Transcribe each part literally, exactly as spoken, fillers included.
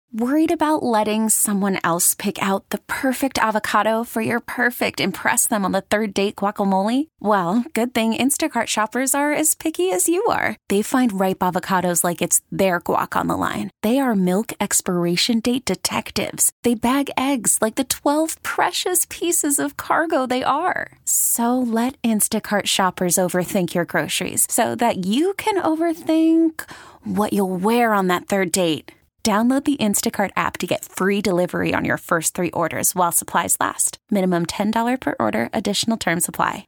Worried about letting someone else pick out the perfect avocado for your perfect impress them on the third date guacamole? Well, good thing Instacart shoppers are as picky as you are. They find ripe avocados like it's their guac on the line. They are milk expiration date detectives. They bag eggs like the twelve precious pieces of cargo they are. So let Instacart shoppers overthink your groceries so that you can overthink what you'll wear on that third date. Download the Instacart app to get free delivery on your first three orders while supplies last. Minimum ten dollars per order. Additional terms apply.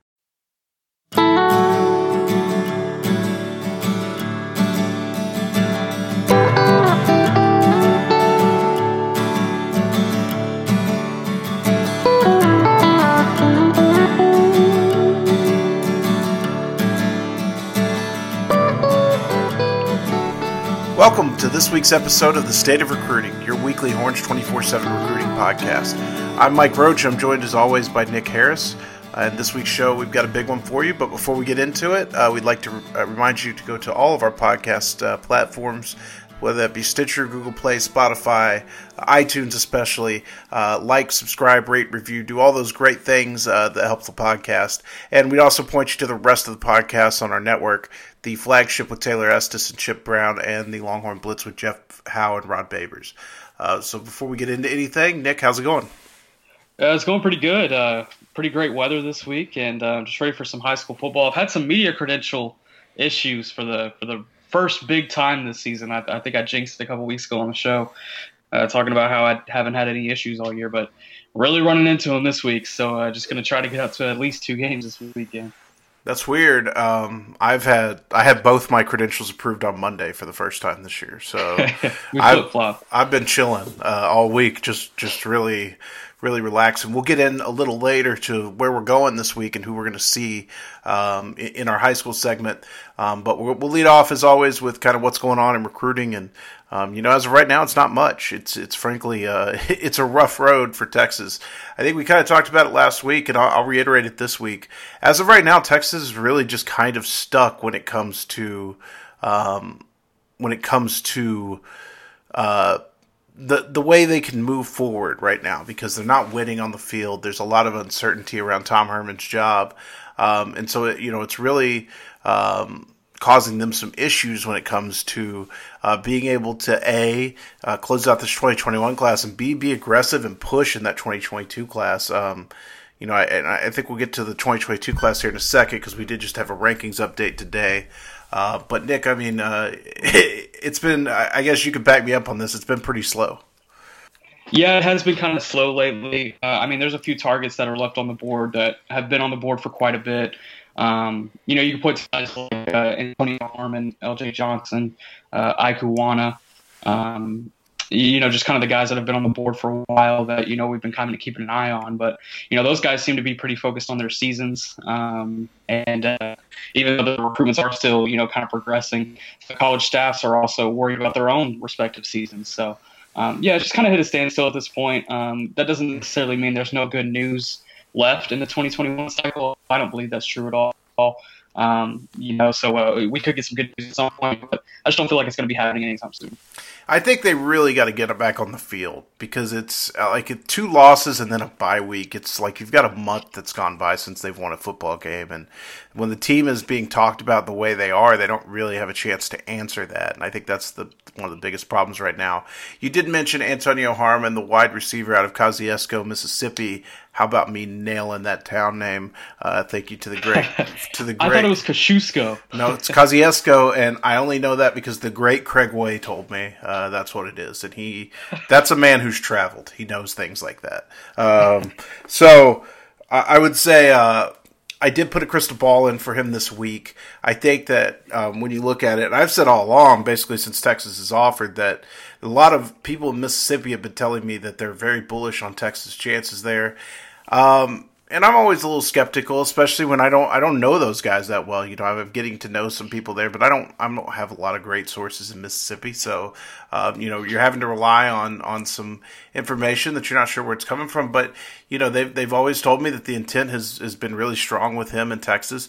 Welcome to this week's episode of The State of Recruiting, your weekly Orange twenty-four seven recruiting podcast. I'm Mike Roach. I'm joined as always by Nick Harris. Uh, in this week's show, we've got a big one for you, but before we get into it, uh, we'd like to re- uh, remind you to go to all of our podcast uh, platforms, whether that be Stitcher, Google Play, Spotify, iTunes especially. Uh, like, subscribe, rate, review, do all those great things uh, that help the podcast. And we'd also point you to the rest of the podcasts on our network, the Flagship with Taylor Estes and Chip Brown, and the Longhorn Blitz with Jeff Howe and Rod Babers. Uh, so before we get into anything, Nick, how's it going? Uh, it's going pretty good. Uh, pretty great weather this week, and uh, just ready for some high school football. I've had some media credential issues for the for the first big time this season. I, I think I jinxed it a couple weeks ago on the show, uh, talking about how I haven't had any issues all year, but really running into them this week. So uh, just going to try to get up to at least two games this weekend. That's weird. Um, I've had I had both my credentials approved on Monday for the first time this year, so I've, I've been chilling uh, all week, just just really really relaxing. We'll get in a little later to where we're going this week and who we're going to see um, in, in our high school segment, um, but we'll, we'll lead off as always with kind of what's going on in recruiting. And um, you know, as of right now, it's not much. It's it's frankly uh, it's a rough road for Texas. I think we kind of talked about it last week, and I'll, I'll reiterate it this week. As of right now, Texas is really just kind of stuck when it comes to um, when it comes to uh, the the way they can move forward right now, because they're not winning on the field. There's a lot of uncertainty around Tom Herman's job, um, and so it, you know it's really um, causing them some issues when it comes to uh, being able to A, uh, close out this twenty twenty-one class, and B, be aggressive and push in that twenty twenty-two class. Um, you know, I, and I think we'll get to the twenty twenty-two class here in a second, because we did just have a rankings update today. Uh, but Nick, I mean, uh, it, it's been, I guess you could back me up on this, it's been pretty slow. Yeah, it has been kind of slow lately. Uh, I mean, there's a few targets that are left on the board that have been on the board for quite a bit. Um, you know, you can put guys like uh, Antonio Harmon, L J Johnson, uh, Ike Uwana, um, you know, just kind of the guys that have been on the board for a while that, you know, we've been kind of keeping an eye on. But, you know, those guys seem to be pretty focused on their seasons. Um, and uh, even though the recruitments are still, you know, kind of progressing, the college staffs are also worried about their own respective seasons. So, um, yeah, it's just kind of hit a standstill at this point. Um, that doesn't necessarily mean there's no good news left in the twenty twenty-one cycle. I don't believe that's true at all. Um, you know, so uh, we could get some good news at some point, but I just don't feel like it's going to be happening anytime soon. I think they really got to get it back on the field, because it's uh, like two losses and then a bye week. It's like you've got a month that's gone by since they've won a football game, and when the team is being talked about the way they are, they don't really have a chance to answer that. And I think that's the one of the biggest problems right now. You did mention Antonio Harmon, the wide receiver out of Kosciuszko, Mississippi. How about me nailing that town name? Uh, thank you to the great, to the great. I thought it was Kosciuszko. No, it's Kosciuszko, and I only know that because the great Craig Way told me uh, that's what it is, and he—that's a man who's traveled. He knows things like that. Um, so I, I would say uh, I did put a crystal ball in for him this week. I think that um, when you look at it, and I've said all along, basically since Texas has offered, that a lot of people in Mississippi have been telling me that they're very bullish on Texas' chances there. Um, and I'm always a little skeptical, especially when I don't I don't know those guys that well. You know, I'm getting to know some people there, but I don't I don't have a lot of great sources in Mississippi. So, um, you know, you're having to rely on on some information that you're not sure where it's coming from. But you know, they've they've always told me that the intent has has been really strong with him in Texas.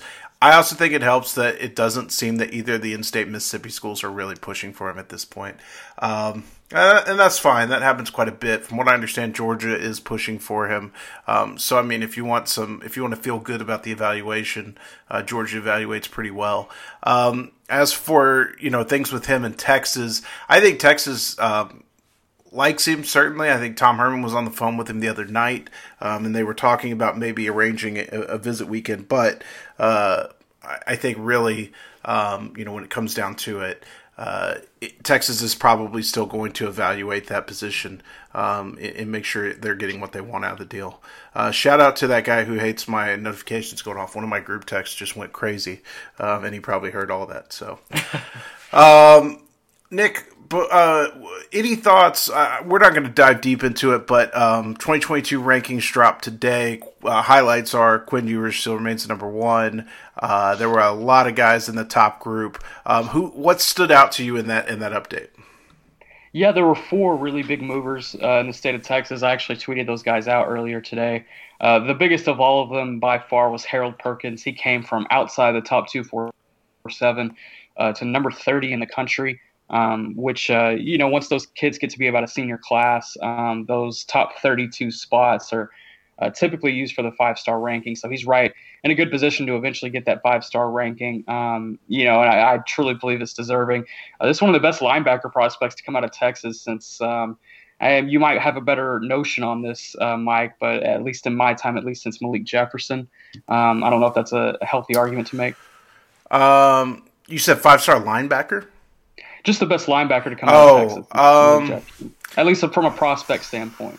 I also think it helps that it doesn't seem that either of the in-state Mississippi schools are really pushing for him at this point. Um, uh, and that's fine. That happens quite a bit. From what I understand, Georgia is pushing for him. Um, so, I mean, if you want some, if you want to feel good about the evaluation, uh, Georgia evaluates pretty well. Um, as for, you know, things with him in Texas, I think Texas, um, likes him, certainly. I think Tom Herman was on the phone with him the other night, um, and they were talking about maybe arranging a, a visit weekend. But uh, I think really, um, you know, when it comes down to it, uh, it, Texas is probably still going to evaluate that position um, and, and make sure they're getting what they want out of the deal. Uh, shout out to that guy who hates my notifications going off. One of my group texts just went crazy, um, and he probably heard all that. So, um, Nick, Uh, any thoughts? Uh, we're not going to dive deep into it, but um, twenty twenty-two rankings dropped today. Uh, highlights are Quinn Ewers still remains number one. Uh, there were a lot of guys in the top group. Um, who? What stood out to you in that in that update? Yeah, there were four really big movers uh, in the state of Texas. I actually tweeted those guys out earlier today. Uh, the biggest of all of them by far was Harold Perkins. He came from outside the top two forty-seven uh, to number thirty in the country. Um, which, uh, you know, once those kids get to be about a senior class, um, those top thirty-two spots are uh, typically used for the five-star ranking. So he's right in a good position to eventually get that five-star ranking. Um, you know, and I, I truly believe it's deserving. Uh, this is one of the best linebacker prospects to come out of Texas since um, I, you might have a better notion on this, uh, Mike, but at least in my time, at least since Malik Jefferson. Um, I don't know if that's a, a healthy argument to make. Um, you said five-star linebacker? Just the best linebacker to come oh, out of Texas. Um, At least from a prospect standpoint.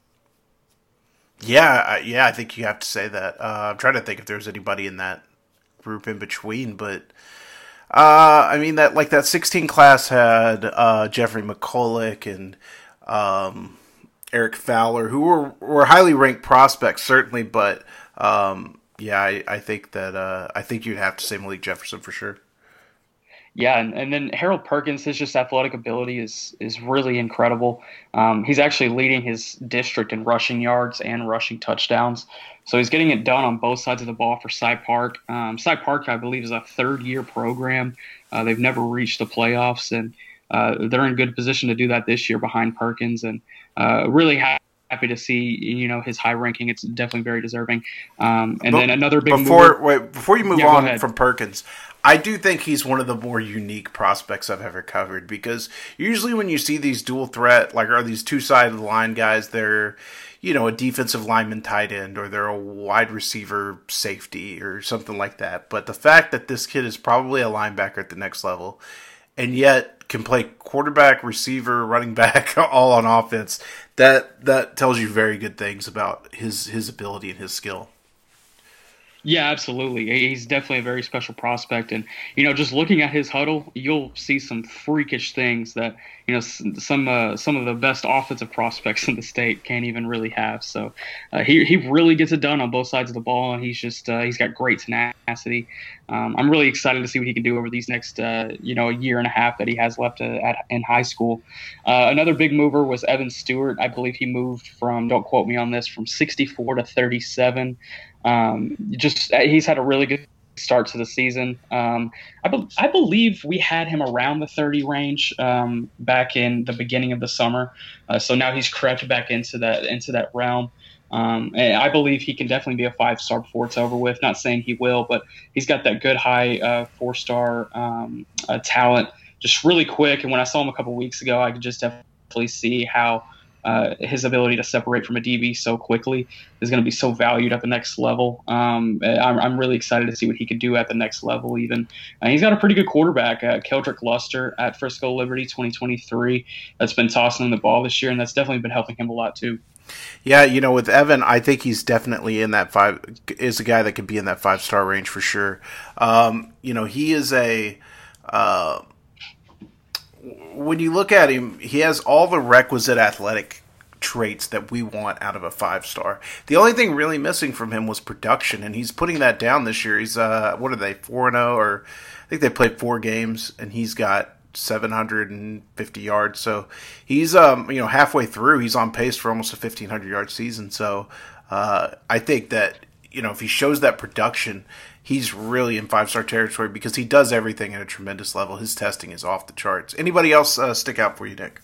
Yeah, yeah, I think you have to say that. Uh, I'm trying to think if there's anybody in that group in between, but uh, I mean that like that sixteen class had uh, Jeffrey McCulloch and um, Eric Fowler, who were were highly ranked prospects certainly, but um, yeah, I, I think that uh, I think you'd have to say Malik Jefferson for sure. Yeah, and, and then Harold Perkins, his just athletic ability is is really incredible. Um, he's actually leading his district in rushing yards and rushing touchdowns. So he's getting it done on both sides of the ball for Cy Park. Um, Cy Park, I believe, is a third-year program. Uh, they've never reached the playoffs, and uh, they're in good position to do that this year behind Perkins. And uh, really ha- happy to see, you know, his high ranking. It's definitely very deserving. Um, and but then another big before mover, wait before you move yeah, on from Perkins. I do think he's one of the more unique prospects I've ever covered because usually when you see these dual threat, like are these two-sided line guys, they're, you know, a defensive lineman tight end or they're a wide receiver safety or something like that. But the fact that this kid is probably a linebacker at the next level and yet can play quarterback, receiver, running back all on offense, that that tells you very good things about his, his ability and his skill. Yeah, absolutely. He's definitely a very special prospect. And, you know, just looking at his huddle, you'll see some freakish things that, you know, some uh, some of the best offensive prospects in the state can't even really have. So uh, he he really gets it done on both sides of the ball, and he's just uh, he's got great tenacity. Um, I'm really excited to see what he can do over these next, uh, you know, a year and a half that he has left uh, at, in high school. Uh, another big mover was Evan Stewart. I believe he moved from, don't quote me on this, from sixty-four to thirty-seven. Um, just he's had a really good start to the season. Um, I, be- I believe we had him around the thirty range um, back in the beginning of the summer. Uh, so now he's crept back into that into that realm. Um, and I believe he can definitely be a five-star before it's over with. Not saying he will, but he's got that good high uh, four-star um, uh, talent, just really quick. And when I saw him a couple weeks ago, I could just definitely see how Uh, his ability to separate from a D B so quickly is going to be so valued at the next level. Um, I'm, I'm really excited to see what he can do at the next level even. Uh, he's got a pretty good quarterback, uh, Keldrick Luster at Frisco Liberty twenty twenty-three, that's been tossing him the ball this year, and that's definitely been helping him a lot too. Yeah, you know, with Evan, I think he's definitely in that five, is a guy that could be in that five-star range for sure. Um, you know, he is a... Uh, when you look at him, he has all the requisite athletic traits that we want out of a five-star. The only thing really missing from him was production, and he's putting that down this year. He's, uh, what are they, four and oh, or I think they played four games, and he's got seven hundred fifty yards. So he's, um, you know, halfway through, he's on pace for almost a fifteen hundred yard season. So uh, I think that, you know, if he shows that production, he's really in five-star territory because he does everything at a tremendous level. His testing is off the charts. Anybody else uh, stick out for you, Nick?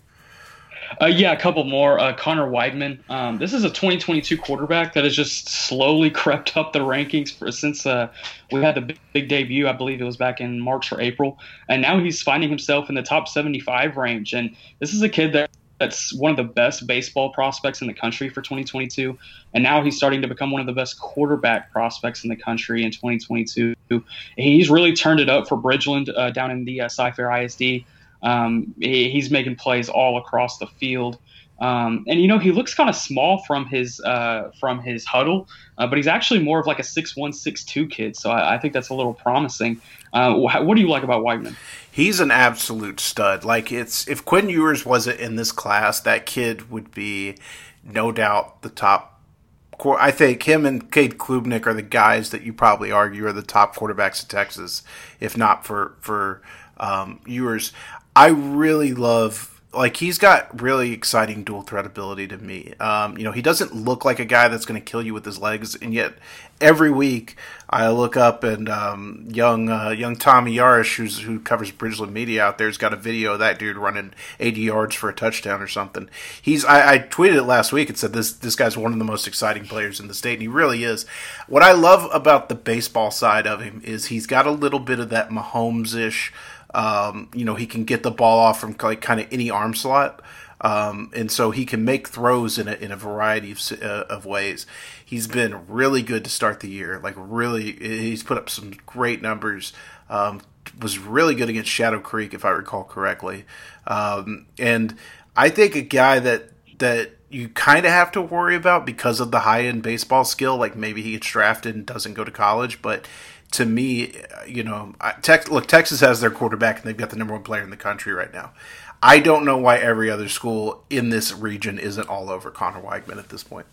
Uh, yeah, a couple more. Uh, Connor Weidman. Um, this is a twenty twenty-two quarterback that has just slowly crept up the rankings for, since uh, we had the big, big debut. I believe it was back in March or April. And now he's finding himself in the top seventy-five range. And this is a kid that that's one of the best baseball prospects in the country for twenty twenty-two. And now he's starting to become one of the best quarterback prospects in the country in twenty twenty-two. He's really turned it up for Bridgeland uh, down in the uh, Cy-Fair I S D. Um, he, he's making plays all across the field. Um, and, you know, he looks kind of small from his uh, from his huddle, uh, but he's actually more of like a six one, six two kid. So I, I think that's a little promising. Uh, wh- what do you like about Weidman? He's an absolute stud. Like, it's if Quinn Ewers wasn't in this class, that kid would be no doubt the top. I think him and Cade Klubnik are the guys that you probably argue are the top quarterbacks in Texas, if not for, for um, Ewers. I really love, like, he's got really exciting dual threat ability to me. Um, you know, he doesn't look like a guy that's going to kill you with his legs, and yet every week I look up and um, young uh, young Tommy Yarish, who's, who covers Bridgeland Media out there, has got a video of that dude running eighty yards for a touchdown or something. He's I, I tweeted it last week and said this this guy's one of the most exciting players in the state, and he really is. What I love about the baseball side of him is he's got a little bit of that Mahomes-ish. Um, you know, he can get the ball off from like kind of any arm slot, um, and so he can make throws in a, in a variety of uh, of ways. He's been really good to start the year. Like really, he's put up some great numbers. Um, was really good against Shadow Creek, if I recall correctly. Um, and I think a guy that that you kind of have to worry about because of the high end baseball skill. Like maybe he gets drafted and doesn't go to college, but to me, you know, Tex, look, Texas has their quarterback, and they've got the number one player in the country right now. I don't know why every other school in this region isn't all over Connor Weidman at this point.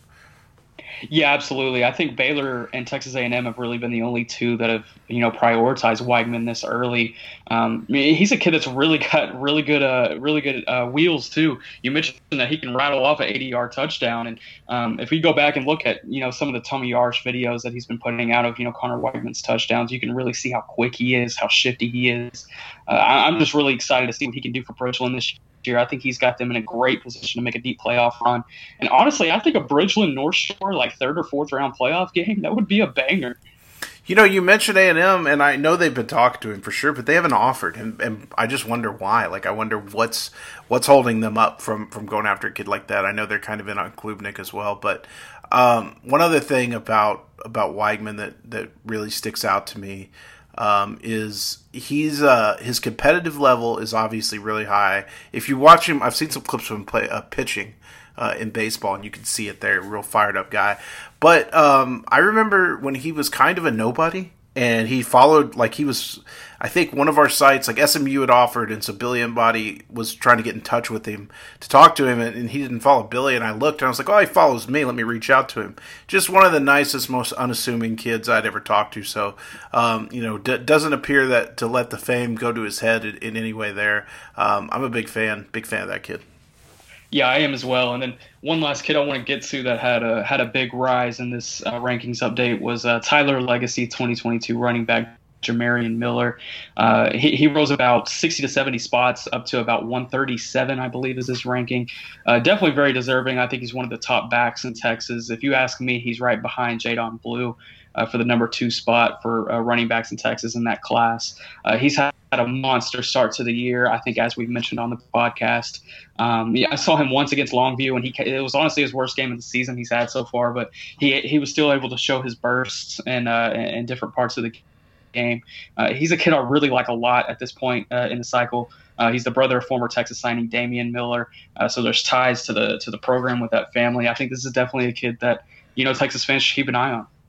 Yeah, absolutely. I think Baylor and Texas A and M have really been the only two that have, you know, prioritized Weidman this early. Um, I mean, he's a kid that's really got really good, uh, really good uh, wheels too. You mentioned that he can rattle off an eighty-yard touchdown, and um, if we go back and look at, you know, some of the Tommy Yarish videos that he's been putting out of, you know, Connor Weidman's touchdowns, you can really see how quick he is, how shifty he is. Uh, I, I'm just really excited to see what he can do for Bridgeland this year. Year. I think he's got them in a great position to make a deep playoff run. And honestly, I think a Bridgeland North Shore, like third or fourth round playoff game, that would be a banger. You know, you mentioned A and M, and I know they've been talking to him for sure, but they haven't offered him, and I just wonder why. Like, I wonder what's what's holding them up from, from going after a kid like that. I know they're kind of in on Klubnik as well, but um, one other thing about about Weidman that, that really sticks out to me Um, is he's uh, his competitive level is obviously really high. If you watch him, I've seen some clips of him play uh, pitching uh, in baseball, and you can see it there. Real fired up guy. But um, I remember when he was kind of a nobody, and he followed like he was. I think one of our sites, like S M U, had offered, and so Billy Embody was trying to get in touch with him to talk to him, and, and he didn't follow Billy. And I looked, and I was like, "Oh, he follows me. Let me reach out to him." Just one of the nicest, most unassuming kids I'd ever talked to. So, um, you know, d- doesn't appear that to let the fame go to his head in, in any way. There, um, I'm a big fan, big fan of that kid. Yeah, I am as well. And then one last kid I want to get to that had a had a big rise in this uh, rankings update was uh, Tyler Legacy, twenty twenty-two running back. Jamarian Miller. Uh, he, he rose about sixty to seventy spots up to about one thirty-seven, I believe, is his ranking. Uh, definitely very deserving. I think he's one of the top backs in Texas. If you ask me, he's right behind Jadon Blue uh, for the number two spot for uh, running backs in Texas in that class. Uh, he's had a monster start to the year, I think, as we've mentioned on the podcast. Um, yeah, I saw him once against Longview, and he it was honestly his worst game of the season he's had so far, but he he was still able to show his bursts in, uh, in different parts of the game. game. Uh, he's a kid I really like a lot at this point uh, in the cycle. Uh, he's the brother of former Texas signing Damian Miller, uh, so there's ties to the to the program with that family. I think this is definitely a kid that, you know, Texas fans should keep an eye on.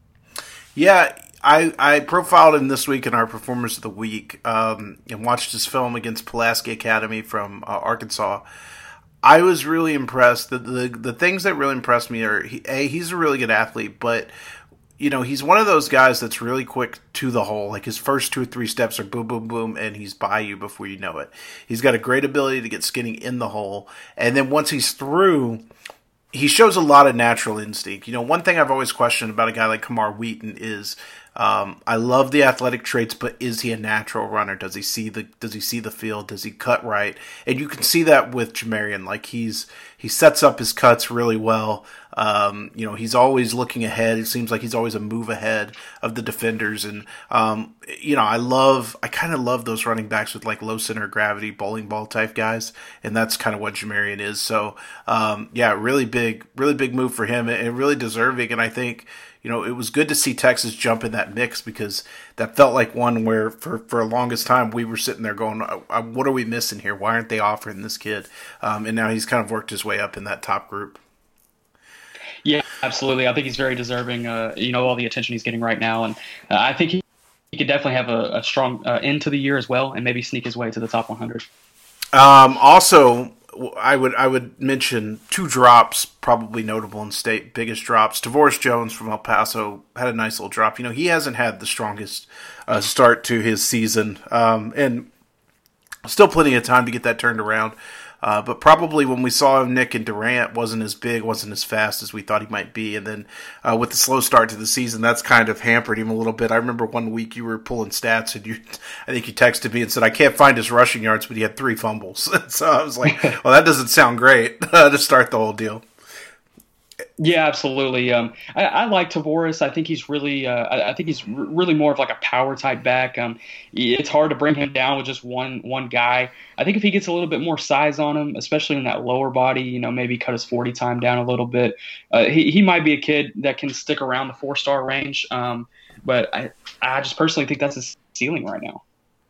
Yeah, I, I profiled him this week in our Performers of the Week um, and watched his film against Pulaski Academy from uh, Arkansas. I was really impressed. The, the the things that really impressed me are, he, A, he's a really good athlete, but you know, he's one of those guys that's really quick to the hole. Like his first two or three steps are boom, boom, boom, and he's by you before you know it. He's got a great ability to get skinny in the hole. And then once he's through, he shows a lot of natural instinct. You know, one thing I've always questioned about a guy like Kamar Wheaton is, um, I love the athletic traits, but is he a natural runner? Does he see the Does he see the field? Does he cut right? And you can see that with Jamarian. Like he's he sets up his cuts really well. Um, you know, he's always looking ahead. It seems like he's always a move ahead of the defenders. And, um, you know, I love, I kind of love those running backs with like low center of gravity, bowling ball type guys. And that's kind of what Jamarian is. So, um, yeah, really big, really big move for him and really deserving. And I think, you know, it was good to see Texas jump in that mix because that felt like one where for, for the longest time we were sitting there going, what are we missing here? Why aren't they offering this kid? Um, and now he's kind of worked his way up in that top group. Yeah, absolutely. I think he's very deserving, uh, you know, all the attention he's getting right now. And uh, I think he, he could definitely have a, a strong uh, end to the year as well and maybe sneak his way to the top one hundred. Um, also, I would I would mention two drops, probably notable in state, biggest drops. Tavoris Jones from El Paso had a nice little drop. You know, he hasn't had the strongest uh, start to his season, um, and still plenty of time to get that turned around. Uh, but probably when we saw him, Nick and Durant wasn't as big, wasn't as fast as we thought he might be. And then uh, with the slow start to the season, that's kind of hampered him a little bit. I remember one week you were pulling stats and you, I think you texted me and said, I can't find his rushing yards, but he had three fumbles. So I was like, well, that doesn't sound great to start the whole deal. Yeah, absolutely. Um, I, I like Tavoris. I think he's really, uh, I, I think he's r- really more of like a power type back. Um, it's hard to bring him down with just one one guy. I think if he gets a little bit more size on him, especially in that lower body, you know, maybe cut his forty time down a little bit. Uh, he he might be a kid that can stick around the four star range. Um, but I I just personally think that's his ceiling right now.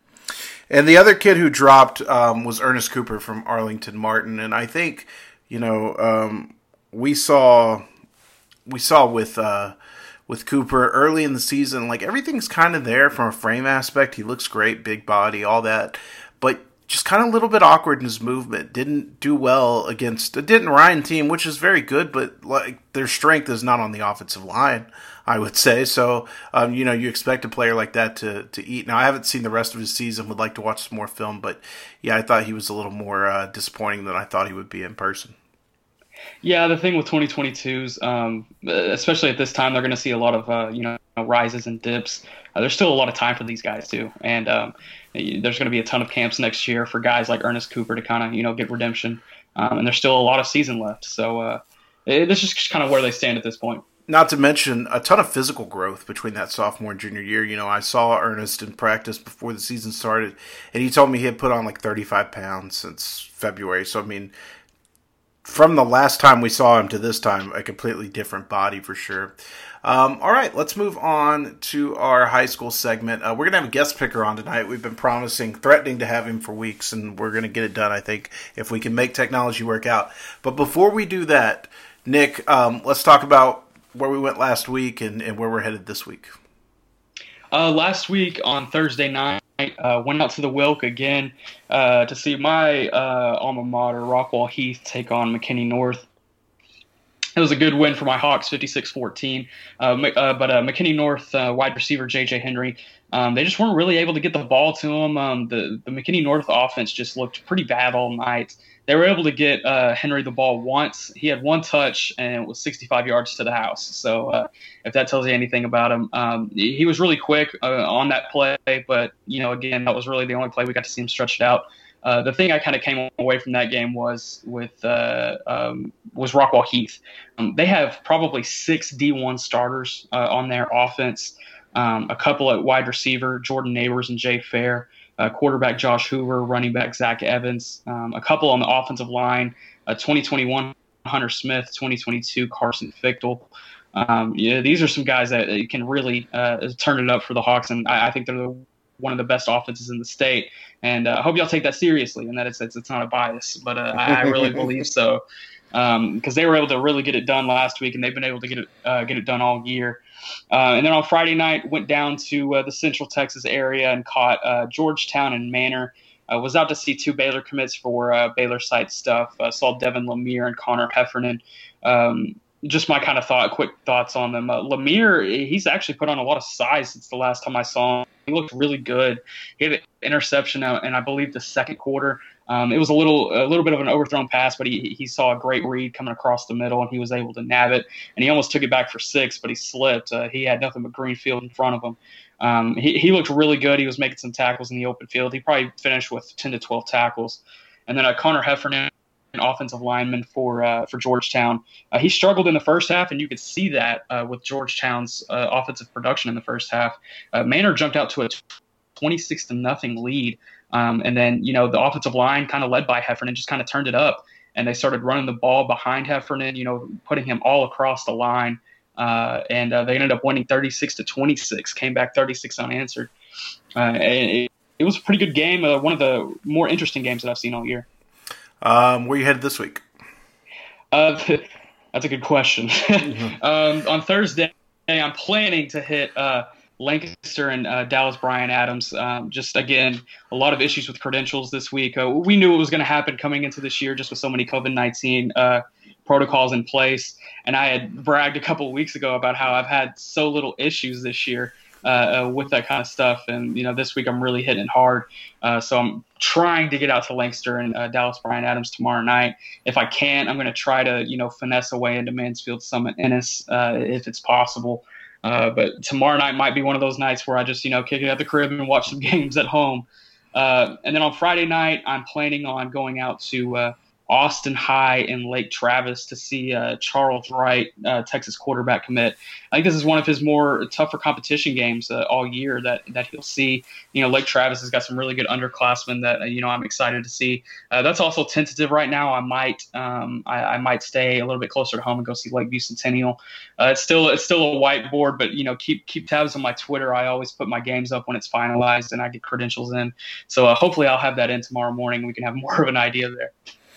And the other kid who dropped um, was Ernest Cooper from Arlington Martin, and I think, you know. Um, We saw, we saw with uh, with Cooper early in the season, like everything's kind of there from a frame aspect. He looks great, big body, all that, but just kind of a little bit awkward in his movement. Didn't do well against a Denton Ryan team, which is very good, but like their strength is not on the offensive line, I would say. So, um, you know, you expect a player like that to to eat. Now, I haven't seen the rest of his season. Would like to watch some more film, but yeah, I thought he was a little more uh, disappointing than I thought he would be in person. Yeah, the thing with twenty twenty-twos, um, especially at this time, they're going to see a lot of uh, you know rises and dips. Uh, there's still a lot of time for these guys too, and um, there's going to be a ton of camps next year for guys like Ernest Cooper to kind of you know get redemption, um, and there's still a lot of season left. So uh, it, this is just kind of where they stand at this point. Not to mention a ton of physical growth between that sophomore and junior year. You know, I saw Ernest in practice before the season started, and he told me he had put on like thirty-five pounds since February. So I mean. From the last time we saw him to this time, a completely different body for sure. Um, all right, let's move on to our high school segment. Uh, we're going to have a guest picker on tonight. We've been promising, threatening to have him for weeks, and we're going to get it done, I think, if we can make technology work out. But before we do that, Nick, um, let's talk about where we went last week and, and where we're headed this week. Uh, last week on Thursday night, uh, went out to the Wilk again uh, to see my uh, alma mater, Rockwall Heath, take on McKinney North. It was a good win for my Hawks, fifty-six fourteen. Uh, uh, but uh, McKinney North uh, wide receiver J J Henry, um, they just weren't really able to get the ball to him. Um, the, the McKinney North offense just looked pretty bad all night. They were able to get uh, Henry the ball once. He had one touch, and it was sixty-five yards to the house. So uh, if that tells you anything about him, um, he was really quick uh, on that play. But, you know, again, that was really the only play we got to see him stretched out. Uh, the thing I kind of came away from that game was with uh, um, was Rockwall Heath. Um, they have probably six D one starters uh, on their offense, um, a couple at wide receiver, Jordan Neighbors and Jay Fair, uh, quarterback Josh Hoover, running back Zach Evans, um, a couple on the offensive line, uh, twenty twenty-one Hunter Smith, twenty twenty-two Carson Fichtel. Um, yeah, these are some guys that can really uh, turn it up for the Hawks, and I, I think they're the one of the best offenses in the state, and uh, I hope y'all take that seriously, and that it's it's, it's not a bias, but uh, I, I really believe so, because um, they were able to really get it done last week, and they've been able to get it uh, get it done all year. Uh, and then on Friday night, went down to uh, the Central Texas area and caught uh, Georgetown and Manor. I uh, was out to see two Baylor commits for uh, Baylor site stuff. Uh, saw Devin Lemire and Connor Heffernan. Um, Just my kind of thought, quick thoughts on them. Uh, Lemire, he's actually put on a lot of size since the last time I saw him. He looked really good. He had an interception out, and I believe the second quarter. Um, it was a little a little bit of an overthrown pass, but he he saw a great read coming across the middle, and he was able to nab it. And he almost took it back for six, but he slipped. Uh, he had nothing but green field in front of him. Um, he, he looked really good. He was making some tackles in the open field. He probably finished with ten to twelve tackles. And then uh, Connor Heffernan, an offensive lineman for uh, for Georgetown, uh, he struggled in the first half, and you could see that uh, with Georgetown's uh, offensive production in the first half. Uh, Manor jumped out to a twenty-six to nothing lead. Um, and then, you know, the offensive line kind of led by Heffernan just kind of turned it up, and they started running the ball behind Heffernan, you know, putting him all across the line. Uh, and uh, they ended up winning thirty-six to twenty-six, came back thirty-six unanswered. Uh, and it, it was a pretty good game. Uh, one of the more interesting games that I've seen all year. Um, where you headed this week? Uh, that's a good question. Mm-hmm. um, on Thursday, I'm planning to hit uh, Lancaster and uh, Dallas Bryan Adams. Um, just, again, a lot of issues with credentials this week. Uh, we knew it was going to happen coming into this year just with so many COVID nineteen uh, protocols in place. And I had bragged a couple of weeks ago about how I've had so little issues this year uh, uh, with that kind of stuff. And, you know, this week I'm really hitting it hard. Uh, so I'm trying to get out to Lancaster and uh, Dallas Bryan Adams tomorrow night. If I can, I'm going to try to, you know, finesse away into Mansfield Summit Ennis uh, if it's possible. Uh, but tomorrow night might be one of those nights where I just, you know, kick it at the crib and watch some games at home. Uh, and then on Friday night, I'm planning on going out to uh, Austin High in Lake Travis to see uh, Charles Wright, uh, Texas quarterback commit. I think this is one of his more tougher competition games uh, all year that that he'll see. You know, Lake Travis has got some really good underclassmen that uh, you know I'm excited to see. Uh, that's also tentative right now. I might um, I, I might stay a little bit closer to home and go see Lakeview Centennial. Uh, it's still it's still a whiteboard, but you know keep keep tabs on my Twitter. I always put my games up when it's finalized and I get credentials in. So uh, hopefully I'll have that in tomorrow morning. We can have more of an idea there.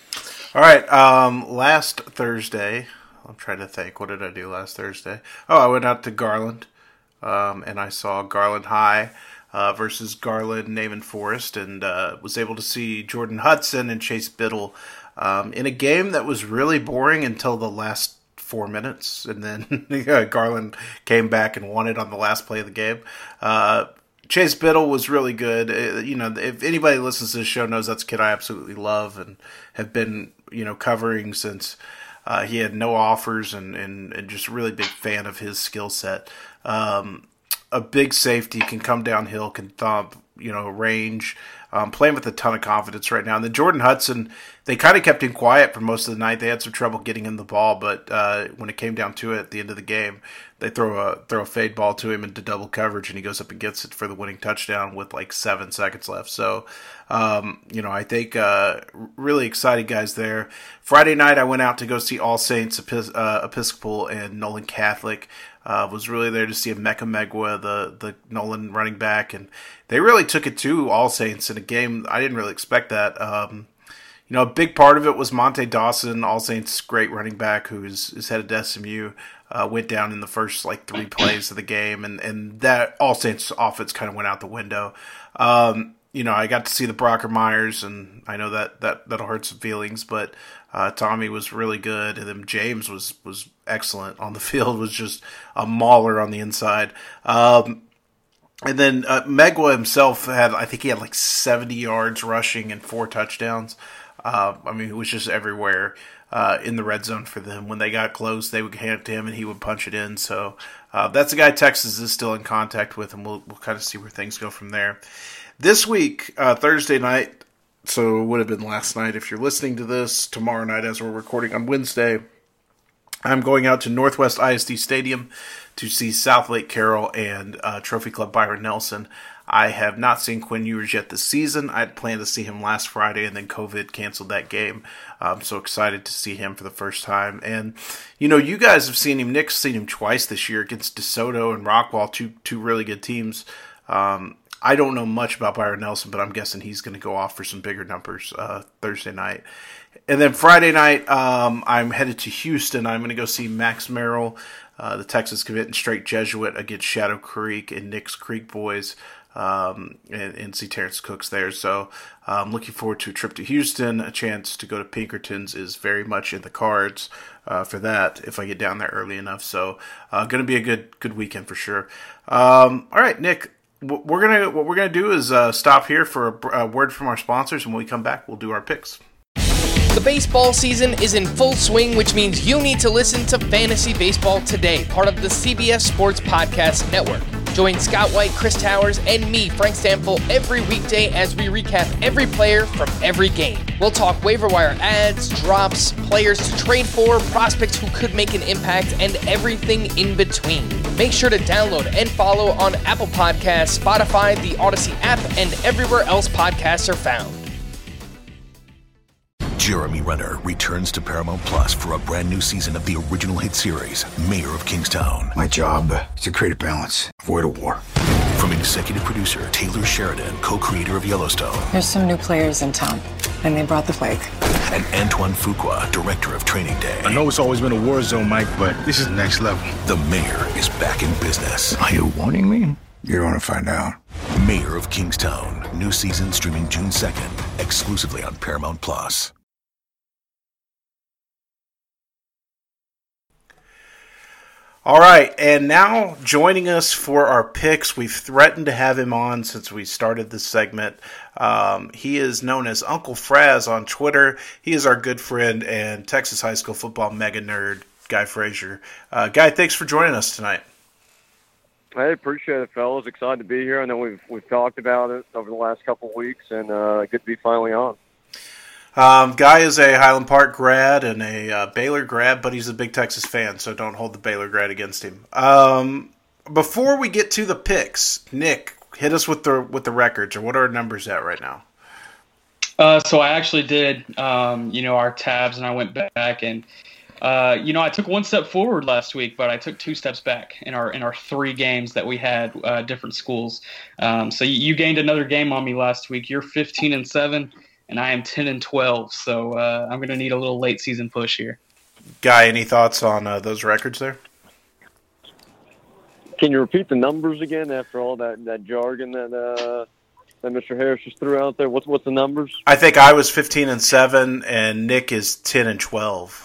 All right. Um, last Thursday, I'm trying to think. What did I do last Thursday? Oh, I went out to Garland, um, and I saw Garland High uh, versus Garland Naaman Forest, and uh, was able to see Jordan Hudson and Chase Biddle um, in a game that was really boring until the last four minutes, and then Garland came back and won it on the last play of the game. Uh, Chase Biddle was really good. Uh, you know, if anybody listens to this show knows that's a kid I absolutely love and have been, you know, covering since uh, he had no offers, and, and, and just a really big fan of his skill set. Um, a big safety, can come downhill, can thump, you know, range, um, playing with a ton of confidence right now. And then Jordan Hudson, they kind of kept him quiet for most of the night. They had some trouble getting him the ball, but uh, when it came down to it at the end of the game, they throw a throw a fade ball to him into double coverage, and he goes up and gets it for the winning touchdown with like seven seconds left. So, um, you know, I think uh, really excited guys there. Friday night, I went out to go see All Saints Epis- uh, Episcopal and Nolan Catholic. Uh, was really there to see Emeka Megwa, the the Nolan running back, and they really took it to All Saints in a game. I didn't really expect that. Um, you know, a big part of it was Monte Dawson, All Saints' great running back, who is, is headed to S M U, uh, went down in the first like three plays of the game, and, and that All Saints offense kind of went out the window. Um, you know, I got to see the Brocker Myers, and I know that, that that'll hurt some feelings, but uh, Tommy was really good, and then James was was excellent on the field, was just a mauler on the inside. Um, and then uh, Megwa himself had, I think he had like seventy yards rushing and four touchdowns. Uh, I mean, it was just everywhere uh, in the red zone for them. When they got close, they would hand it to him, and he would punch it in. So uh, that's a guy Texas is still in contact with, and we'll we'll kind of see where things go from there. This week, uh, Thursday night, so it would have been last night if you're listening to this, tomorrow night as we're recording on Wednesday, I'm going out to Northwest I S D Stadium to see South Lake Carroll and uh, Trophy Club Byron Nelson. I have not seen Quinn Ewers yet this season. I had planned to see him last Friday, and then COVID canceled that game. I'm so excited to see him for the first time. And, you know, you guys have seen him. Nick's seen him twice this year against DeSoto and Rockwall, two two really good teams. Um, I don't know much about Byron Nelson, but I'm guessing he's going to go off for some bigger numbers uh, Thursday night. And then Friday night, um, I'm headed to Houston. I'm going to go see Max Merrill, uh, the Texas commit and straight Jesuit, against Shadow Creek and Nick's Creek boys, um, and, and see Terrence Cooks there. So I'm um, looking forward to a trip to Houston. A chance to go to Pinkerton's is very much in the cards uh, for that if I get down there early enough. So uh, going to be a good good weekend for sure. Um, all right, Nick. we're gonna what we're gonna do is uh, stop here for a, a word from our sponsors, and when we come back, we'll do our picks. The baseball season is in full swing, which means you need to listen to Fantasy Baseball Today, part of the C B S Sports Podcast Network. Join Scott White, Chris Towers, and me, Frank Stample, every weekday as we recap every player from every game. We'll talk waiver wire ads, drops, players to trade for, prospects who could make an impact, and everything in between. Make sure to download and follow on Apple Podcasts, Spotify, the Odyssey app, and everywhere else podcasts are found. Jeremy Renner returns to Paramount Plus for a brand new season of the original hit series, Mayor of Kingstown. My job is to create a balance, avoid a war. From executive producer Taylor Sheridan, co-creator of Yellowstone. There's some new players in town, and they brought the plague. And Antoine Fuqua, director of Training Day. I know it's always been a war zone, Mike, but this is next level. The Mayor is back in business. Are you warning me? You want to find out. Mayor of Kingstown. New season streaming June second, exclusively on Paramount Plus. All right, and now joining us for our picks, we've threatened to have him on since we started this segment. Um, he is known as Uncle Fraz on Twitter. He is our good friend and Texas high school football mega nerd, Guy Frazier. Uh, Guy, thanks for joining us tonight. I appreciate it, fellas. Excited to be here. I know we've we've talked about it over the last couple of weeks, and uh, good to be finally on. Um, Guy is a Highland Park grad and a uh, Baylor grad, but he's a big Texas fan, so don't hold the Baylor grad against him. Um, before we get to the picks, Nick, hit us with the with the records, or what are our numbers at right now? Uh, so I actually did, um, you know, our tabs, and I went back, and uh, you know, I took one step forward last week, but I took two steps back in our in our three games that we had, uh, different schools. Um, so you, you gained another game on me last week. You're fifteen and seven. And I am ten and twelve, so uh, I'm going to need a little late season push here. Guy, any thoughts on uh, those records there? Can you repeat the numbers again after all that, that jargon that uh, that Mister Harris just threw out there? What's what's the numbers? I think I was fifteen and seven, and Nick is ten and twelve.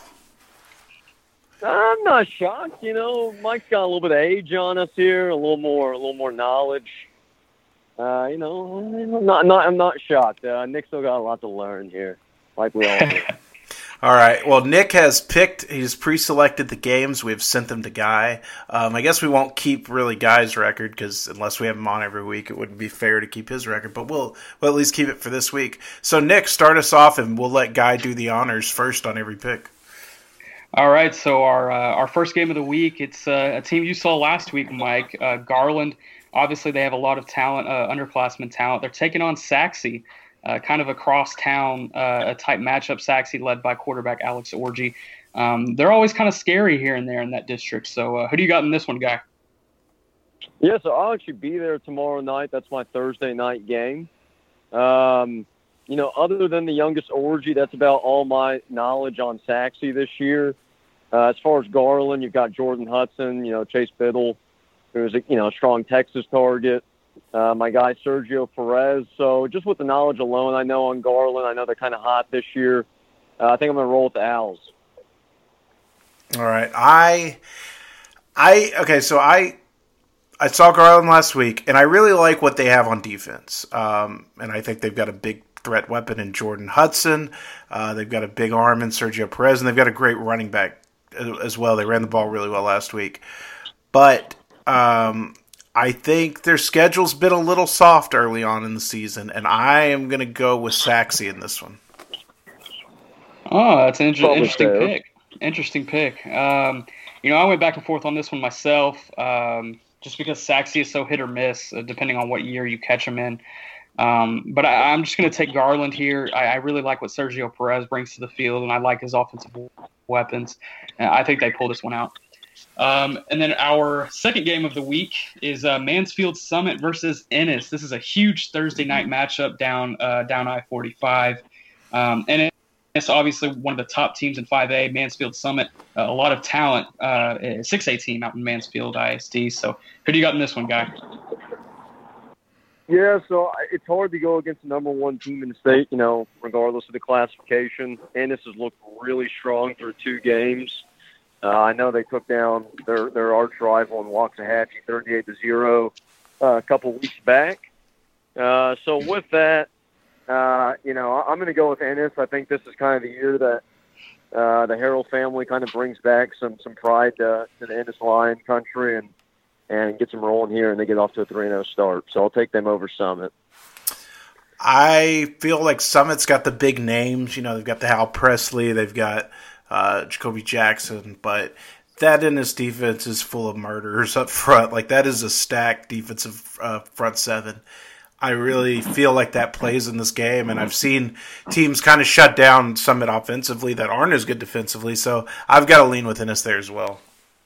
I'm not shocked. You know, Mike's got a little bit of age on us here, a little more, a little more knowledge. Uh, you know, I'm not, not, I'm not shocked. Uh, Nick still got a lot to learn here, like we all do. All right. Well, Nick has picked, he's pre-selected the games. We've sent them to Guy. Um, I guess we won't keep really Guy's record because unless we have him on every week, it wouldn't be fair to keep his record. But we'll, we'll at least keep it for this week. So, Nick, start us off, and we'll let Guy do the honors first on every pick. All right. So our uh, our first game of the week, it's uh, a team you saw last week, Mike, uh, Garland. Obviously, they have a lot of talent, uh, underclassmen talent. They're taking on Saxe, uh, kind of a cross-town uh, type matchup. Saxe led by quarterback Alex Orji. Um, they're always kind of scary here and there in that district. So uh, who do you got in this one, Guy? Yeah, so I'll actually be there tomorrow night. That's my Thursday night game. Um, you know, other than the youngest Orji, that's about all my knowledge on Saxe this year. Uh, as far as Garland, you've got Jordan Hudson, you know, Chase Biddle, who's a you know strong Texas target. Uh, my guy Sergio Perez. So just with the knowledge alone, I know on Garland, I know they're kind of hot this year. Uh, I think I'm going to roll with the Owls. All right, I, I okay. So I, I saw Garland last week, and I really like what they have on defense. Um, and I think they've got a big threat weapon in Jordan Hudson. Uh, they've got a big arm in Sergio Perez, and they've got a great running back as well. They ran the ball really well last week, but. Um, I think their schedule's been a little soft early on in the season, and I am going to go with Saxe in this one. Oh, that's an inter- interesting fair. pick. Interesting pick. Um, you know, I went back and forth on this one myself, um, just because Saxe is so hit or miss, uh, depending on what year you catch them in. Um, but I, I'm just going to take Garland here. I, I really like what Sergio Perez brings to the field, and I like his offensive weapons. And I think they pull this one out. Um, and then our second game of the week is uh, Mansfield Summit versus Ennis. This is a huge Thursday night matchup down uh, down I forty-five. Um, and it's obviously one of the top teams in five A, Mansfield Summit. Uh, a lot of talent, uh, six A team out in Mansfield I S D. So who do you got in this one, Guy? Yeah, so it's hard to go against the number one team in the state, you know, regardless of the classification. Ennis has looked really strong through two games. Uh, I know they took down their, their arch rival in Waxahachie thirty-eight to zero. uh, a couple weeks back. Uh, so with that, uh, you know, I'm going to go with Ennis. I think this is kind of the year that uh, the Harrell family kind of brings back some some pride uh, to the Ennis Lion country and and gets them rolling here, and they get off to a three and oh start. So I'll take them over Summit. I feel like Summit's got the big names. You know, they've got the Hal Presley, they've got uh, Jacoby Jackson, but that Ennis defense is full of murderers up front. Like, that is a stacked defensive uh, front seven. I really feel like that plays in this game, and I've seen teams kind of shut down Summit offensively that aren't as good defensively, so I've got to lean with Ennis there as well.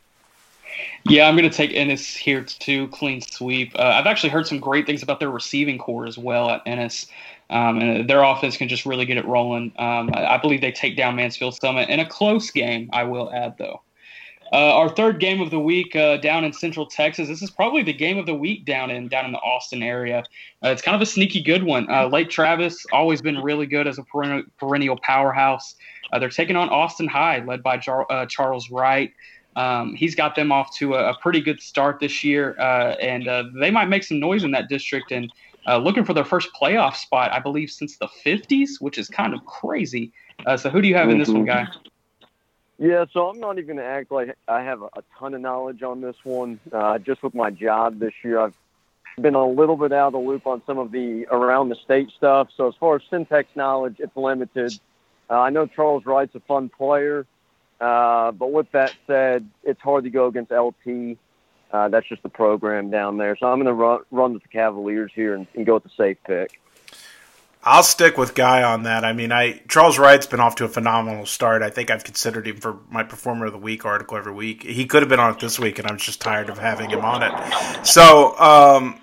Yeah, I'm going to take Ennis here too, clean sweep. Uh, I've actually heard some great things about their receiving core as well at Ennis, um, and their offense can just really get it rolling. Um, I, I believe they take down Mansfield Summit in a close game, I will add, though. Uh, our third game of the week uh, down in Central Texas. This is probably the game of the week down in down in the Austin area. Uh, it's kind of a sneaky good one. Uh, Lake Travis, always been really good as a perennial, perennial powerhouse. Uh, they're taking on Austin High, led by Jar- uh, Charles Wright. Um, he's got them off to a, a pretty good start this year, uh, and uh, they might make some noise in that district and uh, looking for their first playoff spot, I believe, since the fifties, which is kind of crazy. Uh, so who do you have in this one, Guy? Yeah, so I'm not even going to act like I have a, a ton of knowledge on this one. Uh, just with my job this year, I've been a little bit out of the loop on some of the around the state stuff. So as far as Syntex knowledge, it's limited. Uh, I know Charles Wright's a fun player. Uh, but with that said, it's hard to go against L T. Uh, that's just the program down there. So I'm going to run, run with the Cavaliers here and, and go with the safe pick. I'll stick with Guy on that. I mean, I Charles Wright's been off to a phenomenal start. I think I've considered him for my Performer of the Week article every week. He could have been on it this week, and I'm just tired of having him on it. So, um,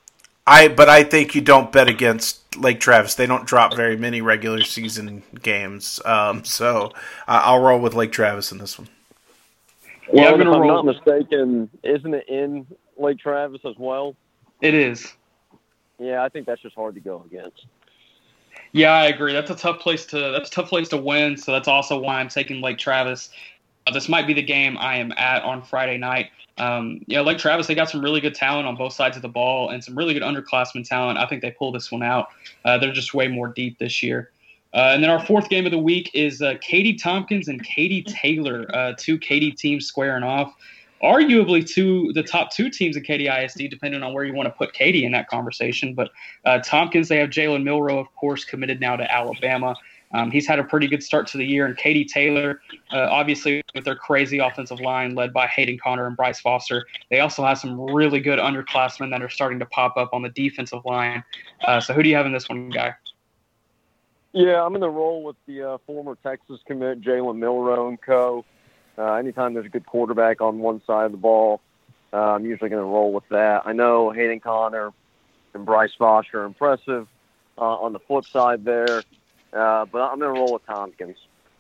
I but I think you don't bet against Lake Travis. They don't drop very many regular season games. Um, so uh, I'll roll with Lake Travis in this one. Well, yeah, I'm if gonna I'm roll. not mistaken, isn't it in Lake Travis as well? It is. Yeah, I think that's just hard to go against. Yeah, I agree. That's a tough place to that's a tough place to win. So that's also why I'm taking Lake Travis. Uh, this might be the game I am at on Friday night. Um, yeah, Lake Travis, they got some really good talent on both sides of the ball and some really good underclassmen talent. I think they pull this one out. Uh, they're just way more deep this year. Uh, and then our fourth game of the week is uh, Katy Tompkins and Katy Taylor, uh, two Katy teams squaring off. Arguably two the top two teams at Katy I S D, depending on where you want to put Katy in that conversation. But uh, Tompkins, they have Jalen Milroe, of course, committed now to Alabama. Um, he's had a pretty good start to the year. And Katy Taylor, uh, obviously with their crazy offensive line led by Hayden Connor and Bryce Foster, they also have some really good underclassmen that are starting to pop up on the defensive line. Uh, so who do you have in this one, Guy? Yeah, I'm going to roll with the uh, former Texas commit, Jalen Milroe and co. Uh, anytime there's a good quarterback on one side of the ball, uh, I'm usually going to roll with that. I know Hayden Connor and Bryce Foster are impressive uh, on the flip side there, uh, but I'm going to roll with Tompkins.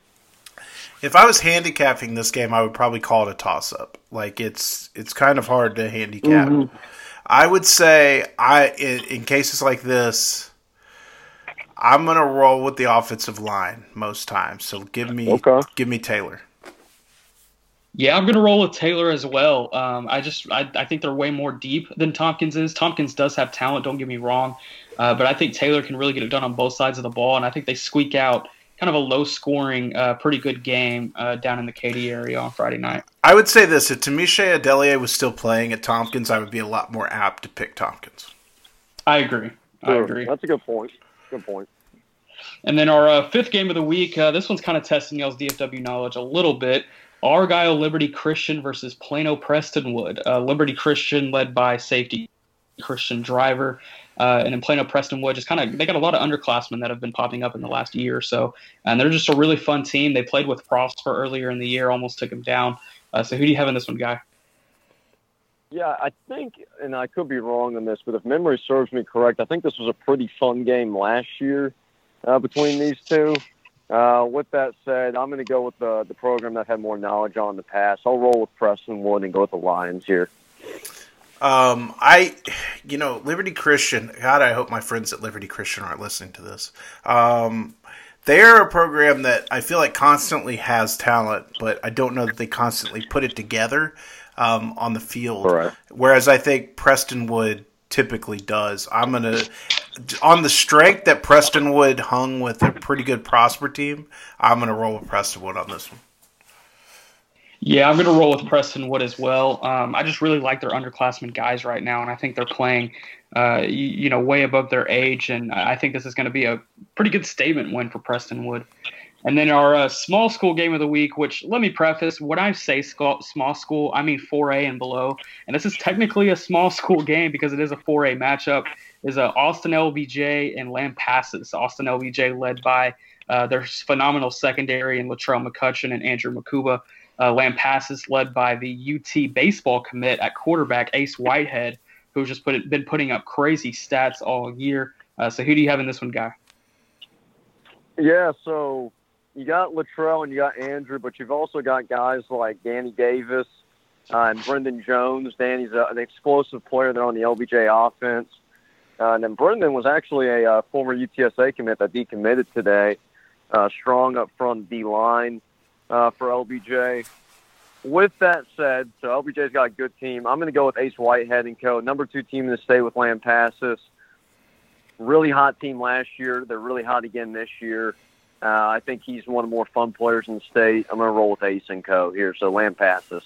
If I was handicapping this game, I would probably call it a toss-up. Like, it's it's kind of hard to handicap. Mm-hmm. I would say, I in, in cases like this, I'm going to roll with the offensive line most times. So give me okay. give me Taylor. Yeah, I'm going to roll with Taylor as well. Um, I just I, I think they're way more deep than Tompkins is. Tompkins does have talent, don't get me wrong. Uh, but I think Taylor can really get it done on both sides of the ball, and I think they squeak out kind of a low-scoring, uh, pretty good game uh, down in the Katy area on Friday night. I would say this. If Tamisha Adelier was still playing at Tompkins, I would be a lot more apt to pick Tompkins. I agree. Sure. I agree. That's a good point. Good point. And then our uh, fifth game of the week, uh, this one's kind of testing y'all's D F W knowledge a little bit. Argyle Liberty Christian versus Plano Prestonwood. Uh, Liberty Christian led by safety Christian Driver. Uh, and in Plano Prestonwood, just kind of they got a lot of underclassmen that have been popping up in the last year or so. And they're just a really fun team. They played with Prosper earlier in the year, almost took him down. Uh, so who do you have in this one, Guy? Yeah, I think, and I could be wrong on this, but if memory serves me correct, I think this was a pretty fun game last year uh, between these two. Uh, with that said, I'm going to go with the the program that I've had more knowledge on in the past. I'll roll with Prestonwood and go with the Lions here. Um, I, you know, Liberty Christian, God, I hope my friends at Liberty Christian aren't listening to this. Um, they're a program that I feel like constantly has talent, but I don't know that they constantly put it together um, on the field. Right. Whereas I think Prestonwood typically does. I'm going to, on the strength that Prestonwood hung with a pretty good Prosper team, I'm going to roll with Prestonwood on this one. Yeah, I'm going to roll with Prestonwood as well. Um, I just really like their underclassmen guys right now, and I think they're playing, uh, you, you know, way above their age, and I think this is going to be a pretty good statement win for Prestonwood. And then our uh, small school game of the week, which let me preface, when I say small school, I mean four A and below. And this is technically a small school game because it is a four A matchup, is uh, Austin L B J and Lampasas. Austin L B J led by uh, their phenomenal secondary in Latrell McCutcheon and Andrew Makuba. Uh, Lampasas led by the U T baseball commit at quarterback, Ace Whitehead, who's just put it, been putting up crazy stats all year. Uh, so who do you have in this one, Guy? Yeah, so – you got Latrell and you got Andrew, but you've also got guys like Danny Davis uh, and Brendan Jones. Danny's a, an explosive player there on the L B J offense. Uh, and then Brendan was actually a uh, former U T S A commit that decommitted today. Uh, strong up front D-line uh, for L B J. With that said, so L B J's got a good team. I'm going to go with Ace Whitehead and co. Number two team in the state with Lampasas. Really hot team last year. They're really hot again this year. Uh, I think he's one of the more fun players in the state. I'm going to roll with Ace and Co. here, so Lampasas.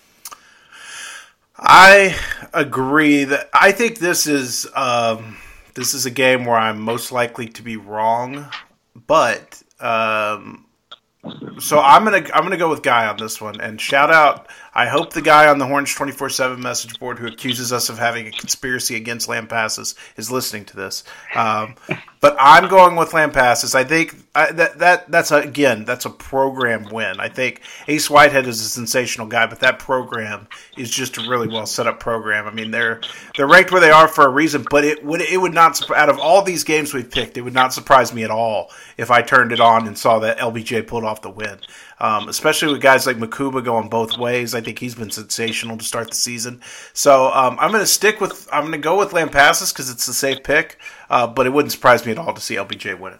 I agree that I think this is um, this is a game where I'm most likely to be wrong, but um, so I'm gonna I'm gonna go with Guy on this one. And shout out, I hope the guy on the Horns twenty-four seven message board who accuses us of having a conspiracy against Lampasas is listening to this. Um, but I'm going with Lampasas. I think I, that that that's a, again that's a program win. I think Ace Whitehead is a sensational guy, but that program is just a really well set up program. I mean, they're they're ranked where they are for a reason. But it would it would not, out of all these games we've picked, it would not surprise me at all if I turned it on and saw that L B J pulled off the win. Um, especially with guys like Makuba going both ways. I think he's been sensational to start the season. So um, I'm going to stick with, I'm going to go with Lampasas because it's a safe pick, uh, but it wouldn't surprise me at all to see L B J win it.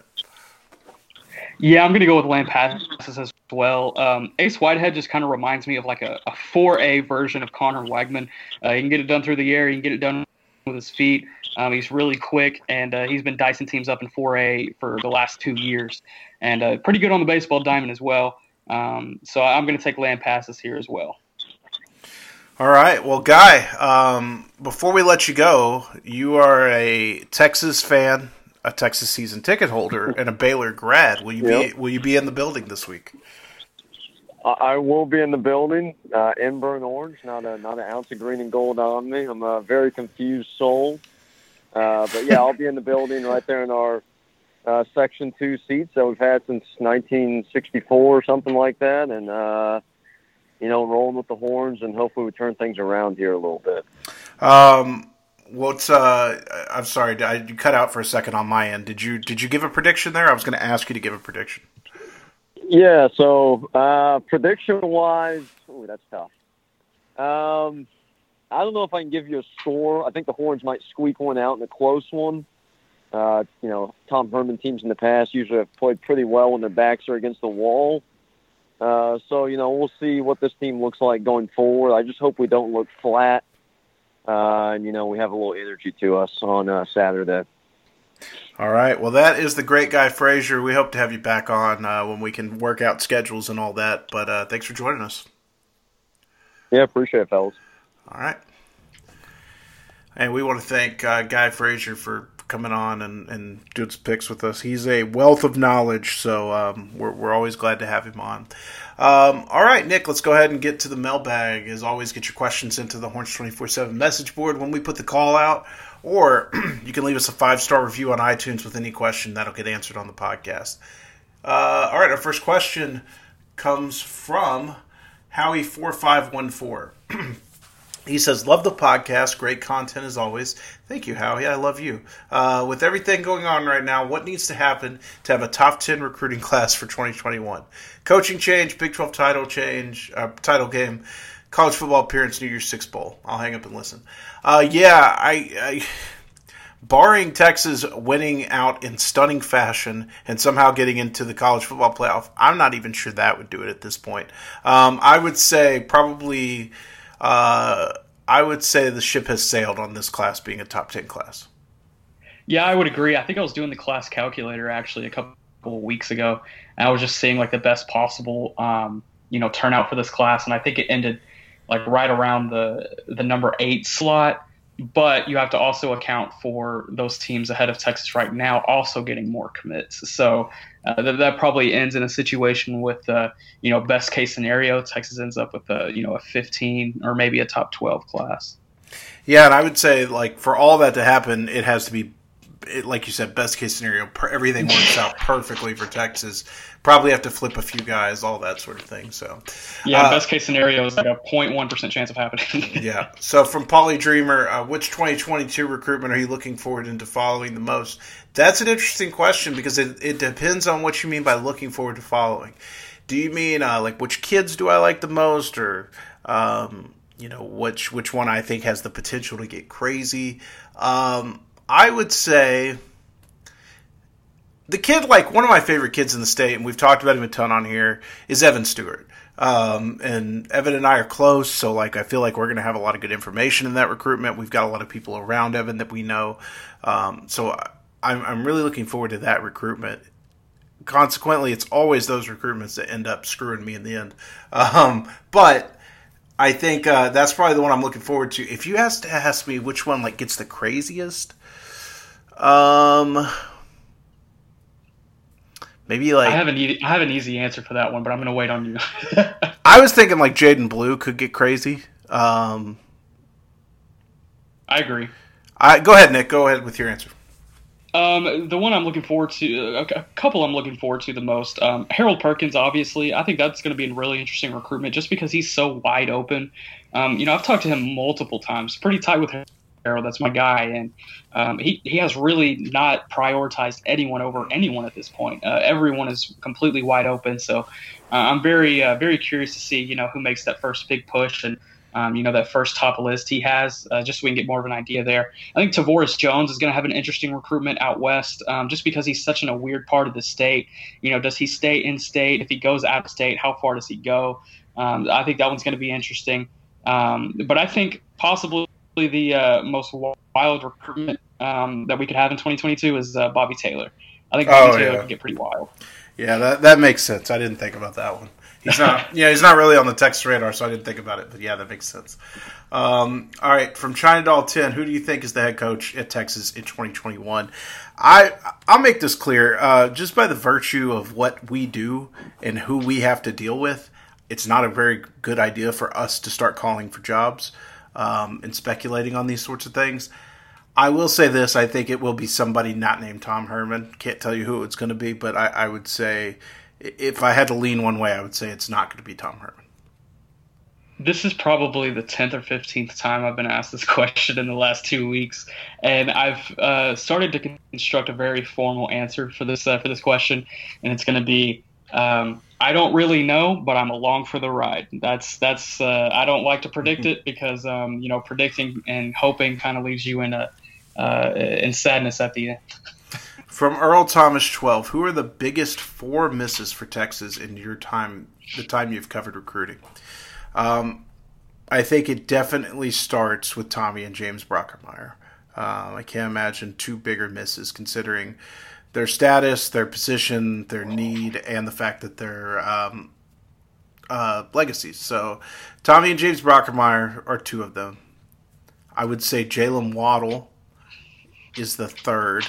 Yeah, I'm going to go with Lampasas as well. Um, Ace Whitehead just kind of reminds me of like a, a four A version of Connor Wegman. Uh, he can get it done through the air. He can get it done with his feet. Um, he's really quick, and uh, he's been dicing teams up in four A for the last two years. And uh, pretty good on the baseball diamond as well. Um, so I'm going to take Lampasas here as well. All right. Well, Guy, um, before we let you go, you are a Texas fan, a Texas season ticket holder, and a Baylor grad. Will you yep. be Will you be in the building this week? I will be in the building uh, in burnt orange. Not a not an ounce of green and gold on me. I'm a very confused soul. Uh, but yeah, I'll be in the building right there in our Uh, Section two seats that we've had since nineteen sixty-four or something like that. And, uh, you know, rolling with the Horns, and hopefully we turn things around here a little bit. Um, what's, uh, I'm sorry, I, you cut out for a second on my end. Did you, did you give a prediction there? I was going to ask you to give a prediction. Yeah. So, uh, prediction wise, ooh, that's tough. Um, I don't know if I can give you a score. I think the Horns might squeak one out in a close one. Uh, you know, Tom Herman teams in the past usually have played pretty well when their backs are against the wall. Uh, so, you know, we'll see what this team looks like going forward. I just hope we don't look flat. Uh, and, you know, we have a little energy to us on uh, Saturday. All right. Well, that is the great Guy Frazier. We hope to have you back on uh, when we can work out schedules and all that. But uh, thanks for joining us. Yeah, appreciate it, fellas. All right. And we want to thank uh, Guy Frazier for coming on and, and doing some picks with us. He's a wealth of knowledge, so um, we're we're always glad to have him on. Um, all right, Nick, let's go ahead and get to the mailbag. As always, get your questions into the Horns twenty-four seven message board when we put the call out, or you can leave us a five-star review on iTunes with any question. That'll get answered on the podcast. Uh, all right, our first question comes from Howie four five one four. He says, love the podcast. Great content as always. Thank you, Howie. I love you. Uh, with everything going on right now, what needs to happen to have a top ten recruiting class for twenty twenty-one? Coaching change, Big twelve title change, uh, title game, college football appearance, New Year's Six Bowl. I'll hang up and listen. Uh, yeah, I, I, barring Texas winning out in stunning fashion and somehow getting into the college football playoff, I'm not even sure that would do it at this point. Um, I would say probably... Uh, I would say the ship has sailed on this class being a top ten class. Yeah, I would agree. I think I was doing the class calculator actually a couple of weeks ago, and I was just seeing like the best possible, um, you know, turnout for this class, and I think it ended like right around the the number eight slot. But you have to also account for those teams ahead of Texas right now also getting more commits. So uh, that, that probably ends in a situation with, uh, you know, best case scenario, Texas ends up with a, you know, a fifteen or maybe a top twelve class. Yeah, and I would say, like, for all that to happen, it has to be, it, like you said, best case scenario. Per, everything works out perfectly for Texas. Probably have to flip a few guys, all that sort of thing. So, yeah, uh, best case scenario is like a zero point one percent chance of happening. Yeah. So from Pauly Dreamer, uh, which twenty twenty-two recruitment are you looking forward into following the most? That's an interesting question because it, it depends on what you mean by looking forward to following. Do you mean uh, like which kids do I like the most, or um, you know which which one I think has the potential to get crazy? Um, I would say. The kid, like one of my favorite kids in the state, and we've talked about him a ton on here, is Evan Stewart. Um, and Evan and I are close, so like I feel like we're going to have a lot of good information in that recruitment. We've got a lot of people around Evan that we know. Um, so I'm, I'm really looking forward to that recruitment. Consequently, it's always those recruitments that end up screwing me in the end. Um, but I think uh, that's probably the one I'm looking forward to. If you asked to ask me which one like gets the craziest, um... Maybe like I have an easy, I have an easy answer for that one, but I'm going to wait on you. I was thinking like Jaden Blue could get crazy. Um, I agree. I go ahead, Nick. Go ahead with your answer. Um, the one I'm looking forward to, a couple I'm looking forward to the most. Um, Harold Perkins, obviously, I think that's going to be a really interesting recruitment just because he's so wide open. Um, you know, I've talked to him multiple times, pretty tight with Harold. That's my guy, and um, he he has really not prioritized anyone over anyone at this point. Uh, everyone is completely wide open, so uh, I'm very uh, very curious to see you know who makes that first big push and um, you know that first top list he has, uh, just so we can get more of an idea there. I think Tavoris Jones is going to have an interesting recruitment out west, um, just because he's such in a weird part of the state. You know, does he stay in state? If he goes out of state, how far does he go? Um, I think that one's going to be interesting. Um, but I think possibly the uh, most wild recruitment um, that we could have in twenty twenty-two is uh, Bobby Taylor. I think Bobby oh, Taylor yeah. could get pretty wild. Yeah, that that makes sense. I didn't think about that one. He's not, yeah, he's not really on the Texas radar, so I didn't think about it. But yeah, that makes sense. Um, all right, from China Doll ten, who do you think is the head coach at Texas in twenty twenty-one? I I'll make this clear. Uh, just by the virtue of what we do and who we have to deal with, it's not a very good idea for us to start calling for jobs. Um, and speculating on these sorts of things. I will say this, I think it will be somebody not named Tom Herman. Can't tell you who it's going to be, but I, I would say, if I had to lean one way, I would say it's not going to be Tom Herman. This is probably the tenth or fifteenth time I've been asked this question in the last two weeks, and I've uh, started to construct a very formal answer for this uh, for this question, and it's going to be, um, I don't really know, but I'm along for the ride. That's that's. Uh, I don't like to predict it because um, you know predicting and hoping kind of leaves you in a uh, in sadness at the end. From Earl Thomas twelve, who are the biggest four misses for Texas in your time, the time you've covered recruiting? Um, I think it definitely starts with Tommy and James Brockermeyer. Um, I can't imagine two bigger misses considering their status, their position, their need, and the fact that they're um, uh, legacies. So Tommy and James Brockermeyer are two of them. I would say Jalen Waddle is the third.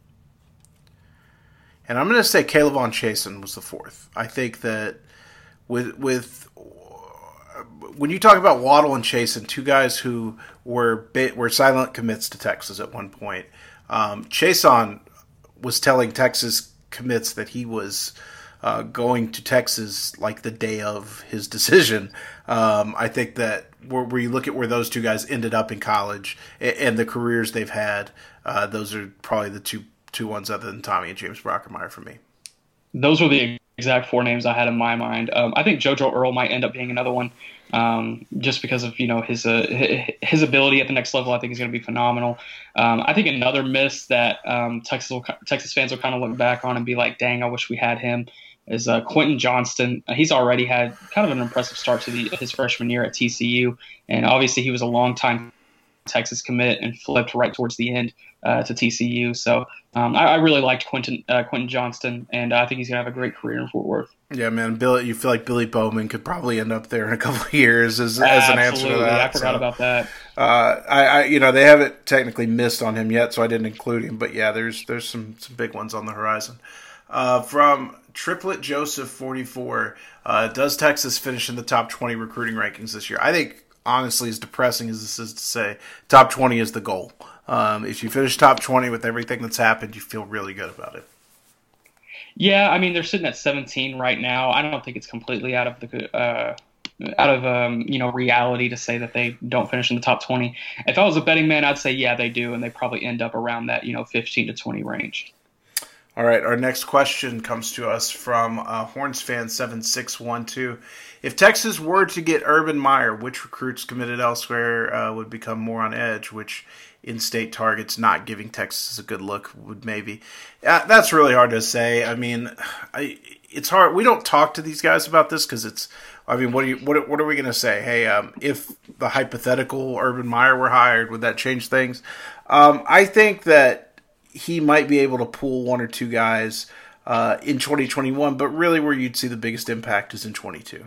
And I'm going to say Caleb Von Chasen was the fourth. I think that with with when you talk about Waddle and Chasen, two guys who were were silent commits to Texas at one point, um, Chasen was telling Texas commits that he was uh, going to Texas like the day of his decision. Um, I think that where, where you look at where those two guys ended up in college and, and the careers they've had, uh, those are probably the two two ones other than Tommy and James Brockermeyer for me. Those were the exact four names I had in my mind. Um, I think JoJo Earle might end up being another one, um, just because of you know his uh, his ability at the next level. I think is going to be phenomenal. Um, I think another miss that um, Texas will, Texas fans will kind of look back on and be like, "Dang, I wish we had him." is uh, Quentin Johnston. Uh, he's already had kind of an impressive start to the, his freshman year at T C U, and obviously he was a long-time Texas commit and flipped right towards the end uh, to T C U. So um, I, I really liked Quentin uh, Quentin Johnston, and I think he's going to have a great career in Fort Worth. Yeah, man, Billy, you feel like Billy Bowman could probably end up there in a couple of years as, as an answer to that. I forgot so, about that. Uh, I, I, you know, they haven't technically missed on him yet, so I didn't include him. But yeah, there's there's some some big ones on the horizon. Uh, from Triplet Joseph forty-four, uh, does Texas finish in the top twenty recruiting rankings this year? I think, honestly, as depressing as this is to say, top twenty is the goal. Um, if you finish top twenty with everything that's happened, you feel really good about it. Yeah, I mean, they're sitting at seventeen right now. I don't think it's completely out of the uh, out of um, you know reality to say that they don't finish in the top twenty. If I was a betting man, I'd say yeah, they do, and they probably end up around that you know fifteen to twenty range. All right, our next question comes to us from uh, Horns fan seven six one two. If Texas were to get Urban Meyer, which recruits committed elsewhere uh, would become more on edge? Which in-state targets not giving Texas a good look would maybe? Uh, that's really hard to say. I mean, I, it's hard. We don't talk to these guys about this because it's. I mean, what are you? What, what are we going to say? Hey, um, if the hypothetical Urban Meyer were hired, would that change things? Um, I think that he might be able to pull one or two guys uh, in twenty twenty-one, but really where you'd see the biggest impact is in twenty-two.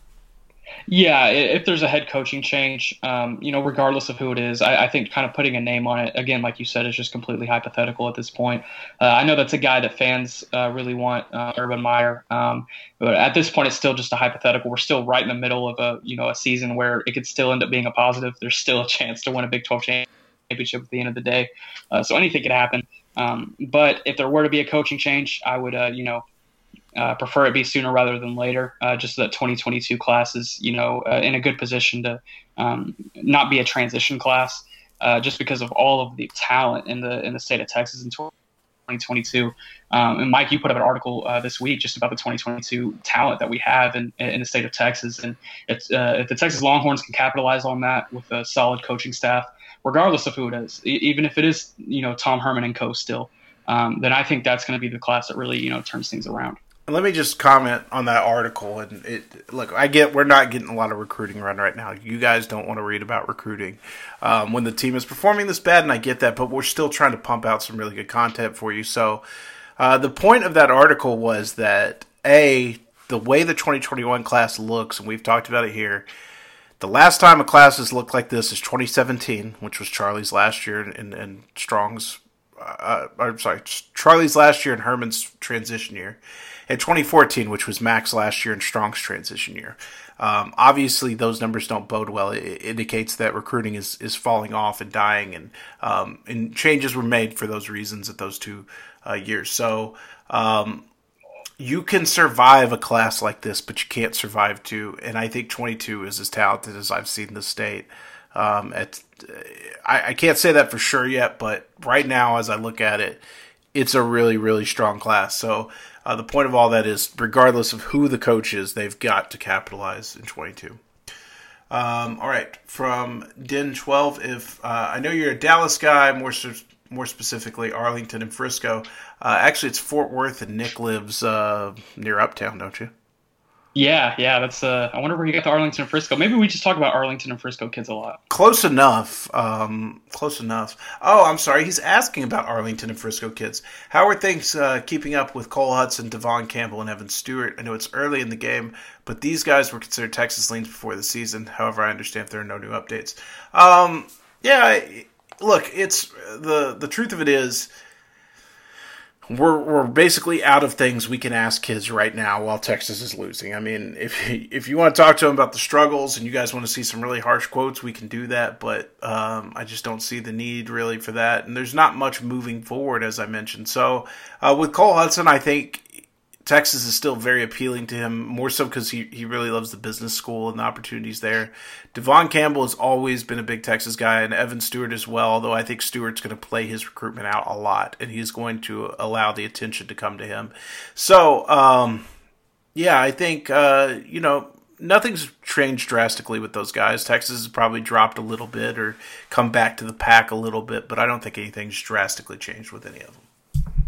Yeah, if there's a head coaching change, um, you know, regardless of who it is, I, I think kind of putting a name on it, again, like you said, is just completely hypothetical at this point. Uh, I know that's a guy that fans uh, really want, uh, Urban Meyer, um, but at this point, it's still just a hypothetical. We're still right in the middle of a, you know, a season where it could still end up being a positive. There's still a chance to win a Big twelve championship at the end of the day, uh, so anything could happen. Um, but if there were to be a coaching change, I would, uh, you know, Uh, prefer it be sooner rather than later, uh, just so that twenty twenty-two class is, you know, uh, in a good position to um, not be a transition class, uh, just because of all of the talent in the in the state of Texas in twenty twenty-two. Um, and Mike, you put up an article uh, this week just about the twenty twenty-two talent that we have in, in the state of Texas, and it's, uh, if the Texas Longhorns can capitalize on that with a solid coaching staff, regardless of who it is, e- even if it is, you know, Tom Herman and co still, um, then I think that's going to be the class that really, you know, turns things around. Let me just comment on that article. And it, look, I get we're not getting a lot of recruiting run right now. You guys don't want to read about recruiting um, when the team is performing this bad, and I get that. But we're still trying to pump out some really good content for you. So uh, the point of that article was that a the way the twenty twenty-one class looks, and we've talked about it here. The last time a class has looked like this is twenty seventeen, which was Charlie's last year, and, and Strong's. Uh, I'm sorry, Charlie's last year and Herman's transition year. And twenty fourteen, which was Mac's last year and Strong's transition year. Um, obviously, those numbers don't bode well. It, it indicates that recruiting is, is falling off and dying, and um, and changes were made for those reasons at those two uh, years. So um, you can survive a class like this, but you can't survive two. And I think twenty-two is as talented as I've seen the state. Um, at, I, I can't say that for sure yet, but right now, as I look at it, it's a really, really strong class. So uh, the point of all that is, regardless of who the coach is, they've got to capitalize in twenty-two. Um, all right, from Den twelve, if uh, I know you're a Dallas guy, more more specifically Arlington and Frisco. Uh, actually, it's Fort Worth, and Nick lives uh, near Uptown, don't you? Yeah, yeah, that's. Uh, I wonder where you got the Arlington and Frisco. Maybe we just talk about Arlington and Frisco kids a lot. Close enough. Um, close enough. Oh, I'm sorry. He's asking about Arlington and Frisco kids. How are things uh, keeping up with Cole Hudson, Devon Campbell, and Evan Stewart? I know it's early in the game, but these guys were considered Texas leans before the season. However, I understand there are no new updates. Um, yeah, look, it's the the truth of it is. We're we're basically out of things we can ask kids right now while Texas is losing. I mean, if if you want to talk to them about the struggles and you guys want to see some really harsh quotes, we can do that. But um, I just don't see the need really for that. And there's not much moving forward, as I mentioned. So uh, with Cole Hudson, I think Texas is still very appealing to him, more so because he, he really loves the business school and the opportunities there. Devon Campbell has always been a big Texas guy, and Evan Stewart as well, although I think Stewart's going to play his recruitment out a lot, and he's going to allow the attention to come to him. So, um, yeah, I think, uh, you know, nothing's changed drastically with those guys. Texas has probably dropped a little bit or come back to the pack a little bit, but I don't think anything's drastically changed with any of them.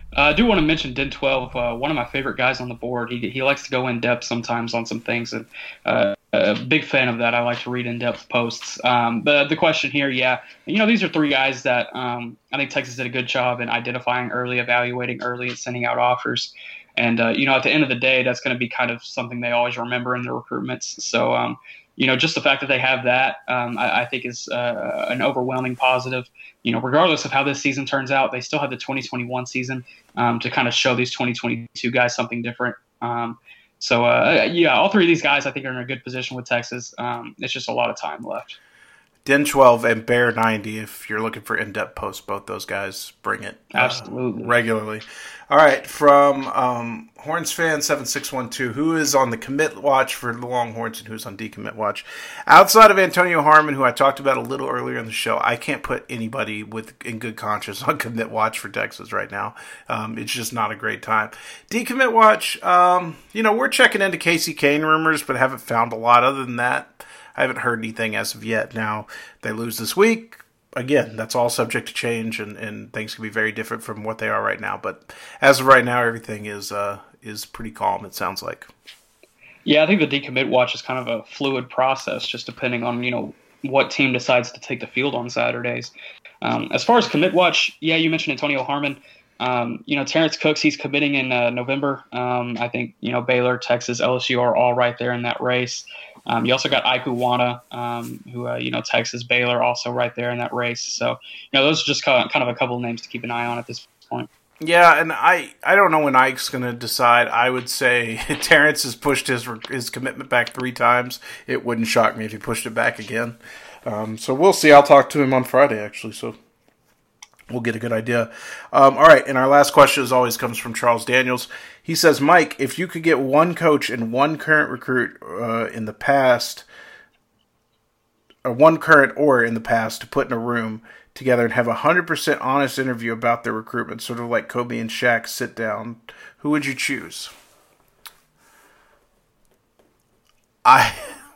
Uh, I do want to mention Den twelve, uh, one of my favorite guys on the board. He he likes to go in depth sometimes on some things, and uh, a big fan of that. I like to read in depth posts. Um, but the question here, yeah, you know, these are three guys that um, I think Texas did a good job in identifying early, evaluating early, and sending out offers. And uh, you know, at the end of the day, that's going to be kind of something they always remember in their recruitments. So um, you know, just the fact that they have that, um, I, I think is uh, an overwhelming positive. You know, regardless of how this season turns out, they still have the twenty twenty-one season um, to kind of show these twenty twenty-two guys something different. Um, so, uh, yeah, all three of these guys I think are in a good position with Texas. Um, it's just a lot of time left. Den twelve and Bear ninety, if you're looking for in-depth posts, both those guys bring it. Absolutely. Uh, regularly. All right, from um, Horns fan seven six one two, who is on the commit watch for the Longhorns and who's on decommit watch? Outside of Antonio Harmon, who I talked about a little earlier in the show, I can't put anybody with in good conscience on commit watch for Texas right now. Um, it's just not a great time. Decommit watch, um, you know, we're checking into Casey Kane rumors, but haven't found a lot other than that. I haven't heard anything as of yet. Now, they lose this week. Again, that's all subject to change, and, and things can be very different from what they are right now. But as of right now, everything is uh, is pretty calm, it sounds like. Yeah, I think the decommit watch is kind of a fluid process, just depending on, you know, what team decides to take the field on Saturdays. Um, as far as commit watch, yeah, you mentioned Antonio Harmon. Um, you know, Terrence Cooks, he's committing in uh, November. Um, I think, you know, Baylor, Texas, L S U are all right there in that race. Um, you also got Ike Wana, um, who, uh, you know, Texas, Baylor also right there in that race. So, you know, those are just kind of, kind of a couple of names to keep an eye on at this point. Yeah, and I, I don't know when Ike's going to decide. I would say Terrence has pushed his his commitment back three times. It wouldn't shock me if he pushed it back again. Um, so we'll see. I'll talk to him on Friday, actually, so we'll get a good idea. Um, all right, and our last question, as always, comes from Charles Daniels. He says, Mike, if you could get one coach and one current recruit uh, in the past, or one current or in the past, to put in a room together and have a one hundred percent honest interview about their recruitment, sort of like Kobe and Shaq sit down, who would you choose? I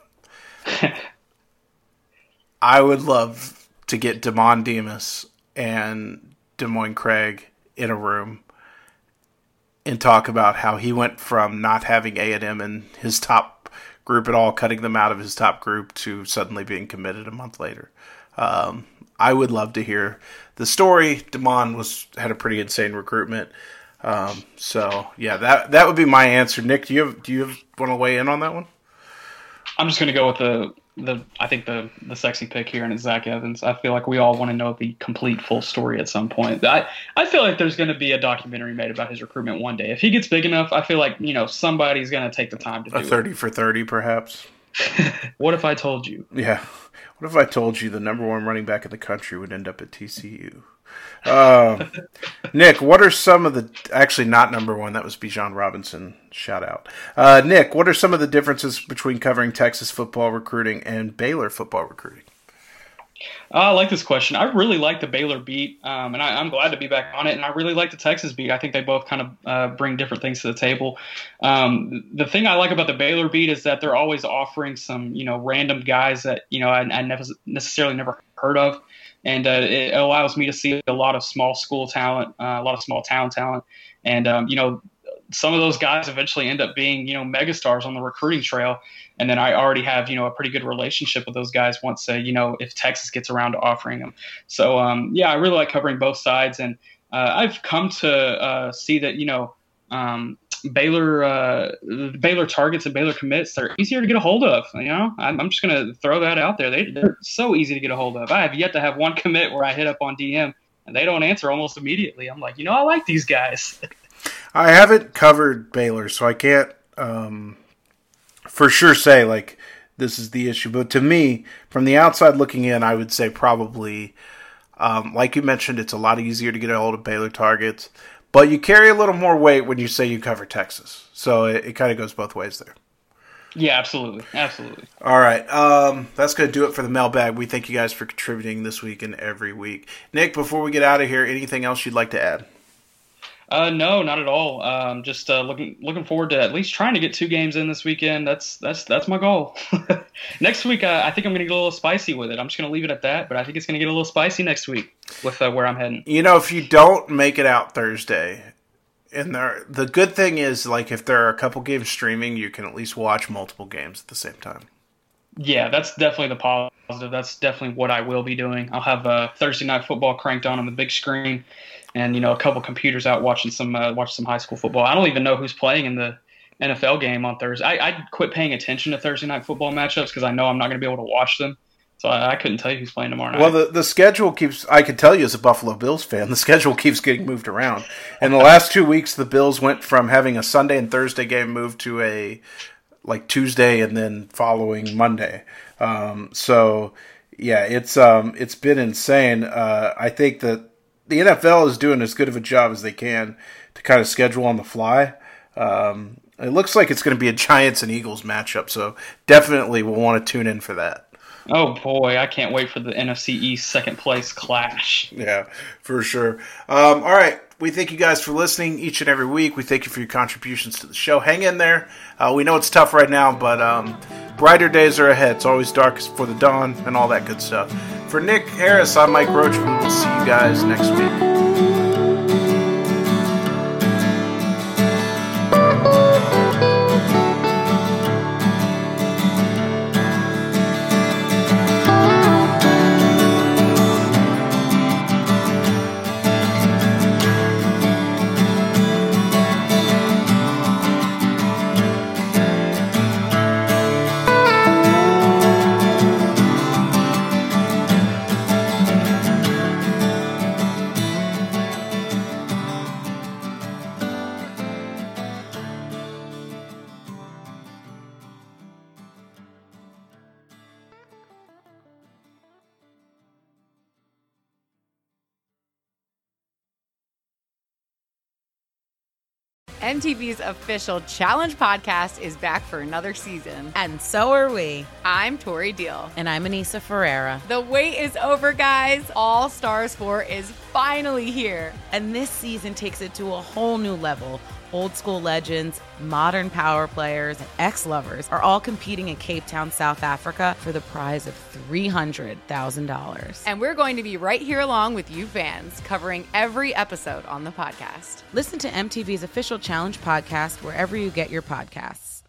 I would love to get Damon Demas and Des Moines Craig in a room and talk about how he went from not having A and M in his top group at all, cutting them out of his top group, to suddenly being committed a month later. Um, I would love to hear the story. Damon was had a pretty insane recruitment. Um, so yeah, that that would be my answer. Nick, do you have, do you have, want to weigh in on that one? I'm just going to go with the the I think the the sexy pick here, and it's Zach Evans. I feel like we all want to know the complete full story at some point. I I feel like there's going to be a documentary made about his recruitment one day. If he gets big enough, I feel like, you know, somebody's going to take the time to do a thirty it. for thirty, perhaps. What if I told you? Yeah. What if I told you the number one running back in the country would end up at T C U? Uh, Nick, what are some of the – actually, not number one. That was Bijan Robinson. Shout out. Uh, Nick, what are some of the differences between covering Texas football recruiting and Baylor football recruiting? Uh, I like this question. I really like the Baylor beat, um, and I, I'm glad to be back on it. And I really like the Texas beat. I think they both kind of uh, bring different things to the table. Um, the thing I like about the Baylor beat is that they're always offering some, you know, random guys that, you know, I, I never necessarily never heard of. And uh, it allows me to see a lot of small school talent, uh, a lot of small town talent. And, um, you know, some of those guys eventually end up being, you know, megastars on the recruiting trail. And then I already have, you know, a pretty good relationship with those guys once, uh, you know, if Texas gets around to offering them. So, um, yeah, I really like covering both sides. And uh, I've come to uh, see that, you know, um, Baylor uh, Baylor targets and Baylor commits, they're easier to get a hold of. You know, I'm, I'm just going to throw that out there. They, they're so easy to get a hold of. I have yet to have one commit where I hit up on D M and they don't answer almost immediately. I'm like, you know, I like these guys. I haven't covered Baylor, so I can't um, for sure say, like, this is the issue. But to me, from the outside looking in, I would say probably, um, like you mentioned, it's a lot easier to get a hold of Baylor targets. But you carry a little more weight when you say you cover Texas. So it, it kind of goes both ways there. Yeah, absolutely. Absolutely. All right. Um, that's going to do it for the mailbag. We thank you guys for contributing this week and every week. Nick, before we get out of here, anything else you'd like to add? Uh, no, not at all. Um, just uh, looking looking forward to at least trying to get two games in this weekend. That's that's that's my goal. Next week, uh, I think I'm going to get a little spicy with it. I'm just going to leave it at that. But I think it's going to get a little spicy next week with uh, where I'm heading. You know, if you don't make it out Thursday, And there, the good thing is, like, if there are a couple games streaming, you can at least watch multiple games at the same time. Yeah, that's definitely the positive. That's definitely what I will be doing. I'll have uh, Thursday Night Football cranked on on the big screen, and you know, a couple computers out watching some uh, watch some high school football. I don't even know who's playing in the N F L game on Thursday. I, I quit paying attention to Thursday Night Football matchups because I know I'm not going to be able to watch them. So I, I couldn't tell you who's playing tomorrow night. Well, the, the schedule keeps, I can tell you as a Buffalo Bills fan, the schedule keeps getting moved around. In the last two weeks, the Bills went from having a Sunday and Thursday game moved to a, like, Tuesday and then following Monday. Um, so, yeah, it's um, it's been insane. Uh, I think that the N F L is doing as good of a job as they can to kind of schedule on the fly. Um, it looks like it's going to be a Giants and Eagles matchup, so definitely we'll want to tune in for that. Oh, boy, I can't wait for the N F C East second place clash. Yeah, for sure. Um, all right, we thank you guys for listening each and every week. We thank you for your contributions to the show. Hang in there. Uh, we know it's tough right now, but um, brighter days are ahead. It's always darkest before the dawn and all that good stuff. For Nick Harris, I'm Mike Roach. We will see you guys next week. M T V's official Challenge podcast is back for another season. And so are we. I'm Tori Deal. And I'm Anissa Ferreira. The wait is over, guys. All Stars four is finally here. And this season takes it to a whole new level. Old school legends, modern power players, and ex-lovers are all competing in Cape Town, South Africa for the prize of three hundred thousand dollars. And we're going to be right here along with you fans, covering every episode on the podcast. Listen to M T V's official Challenge podcast wherever you get your podcasts.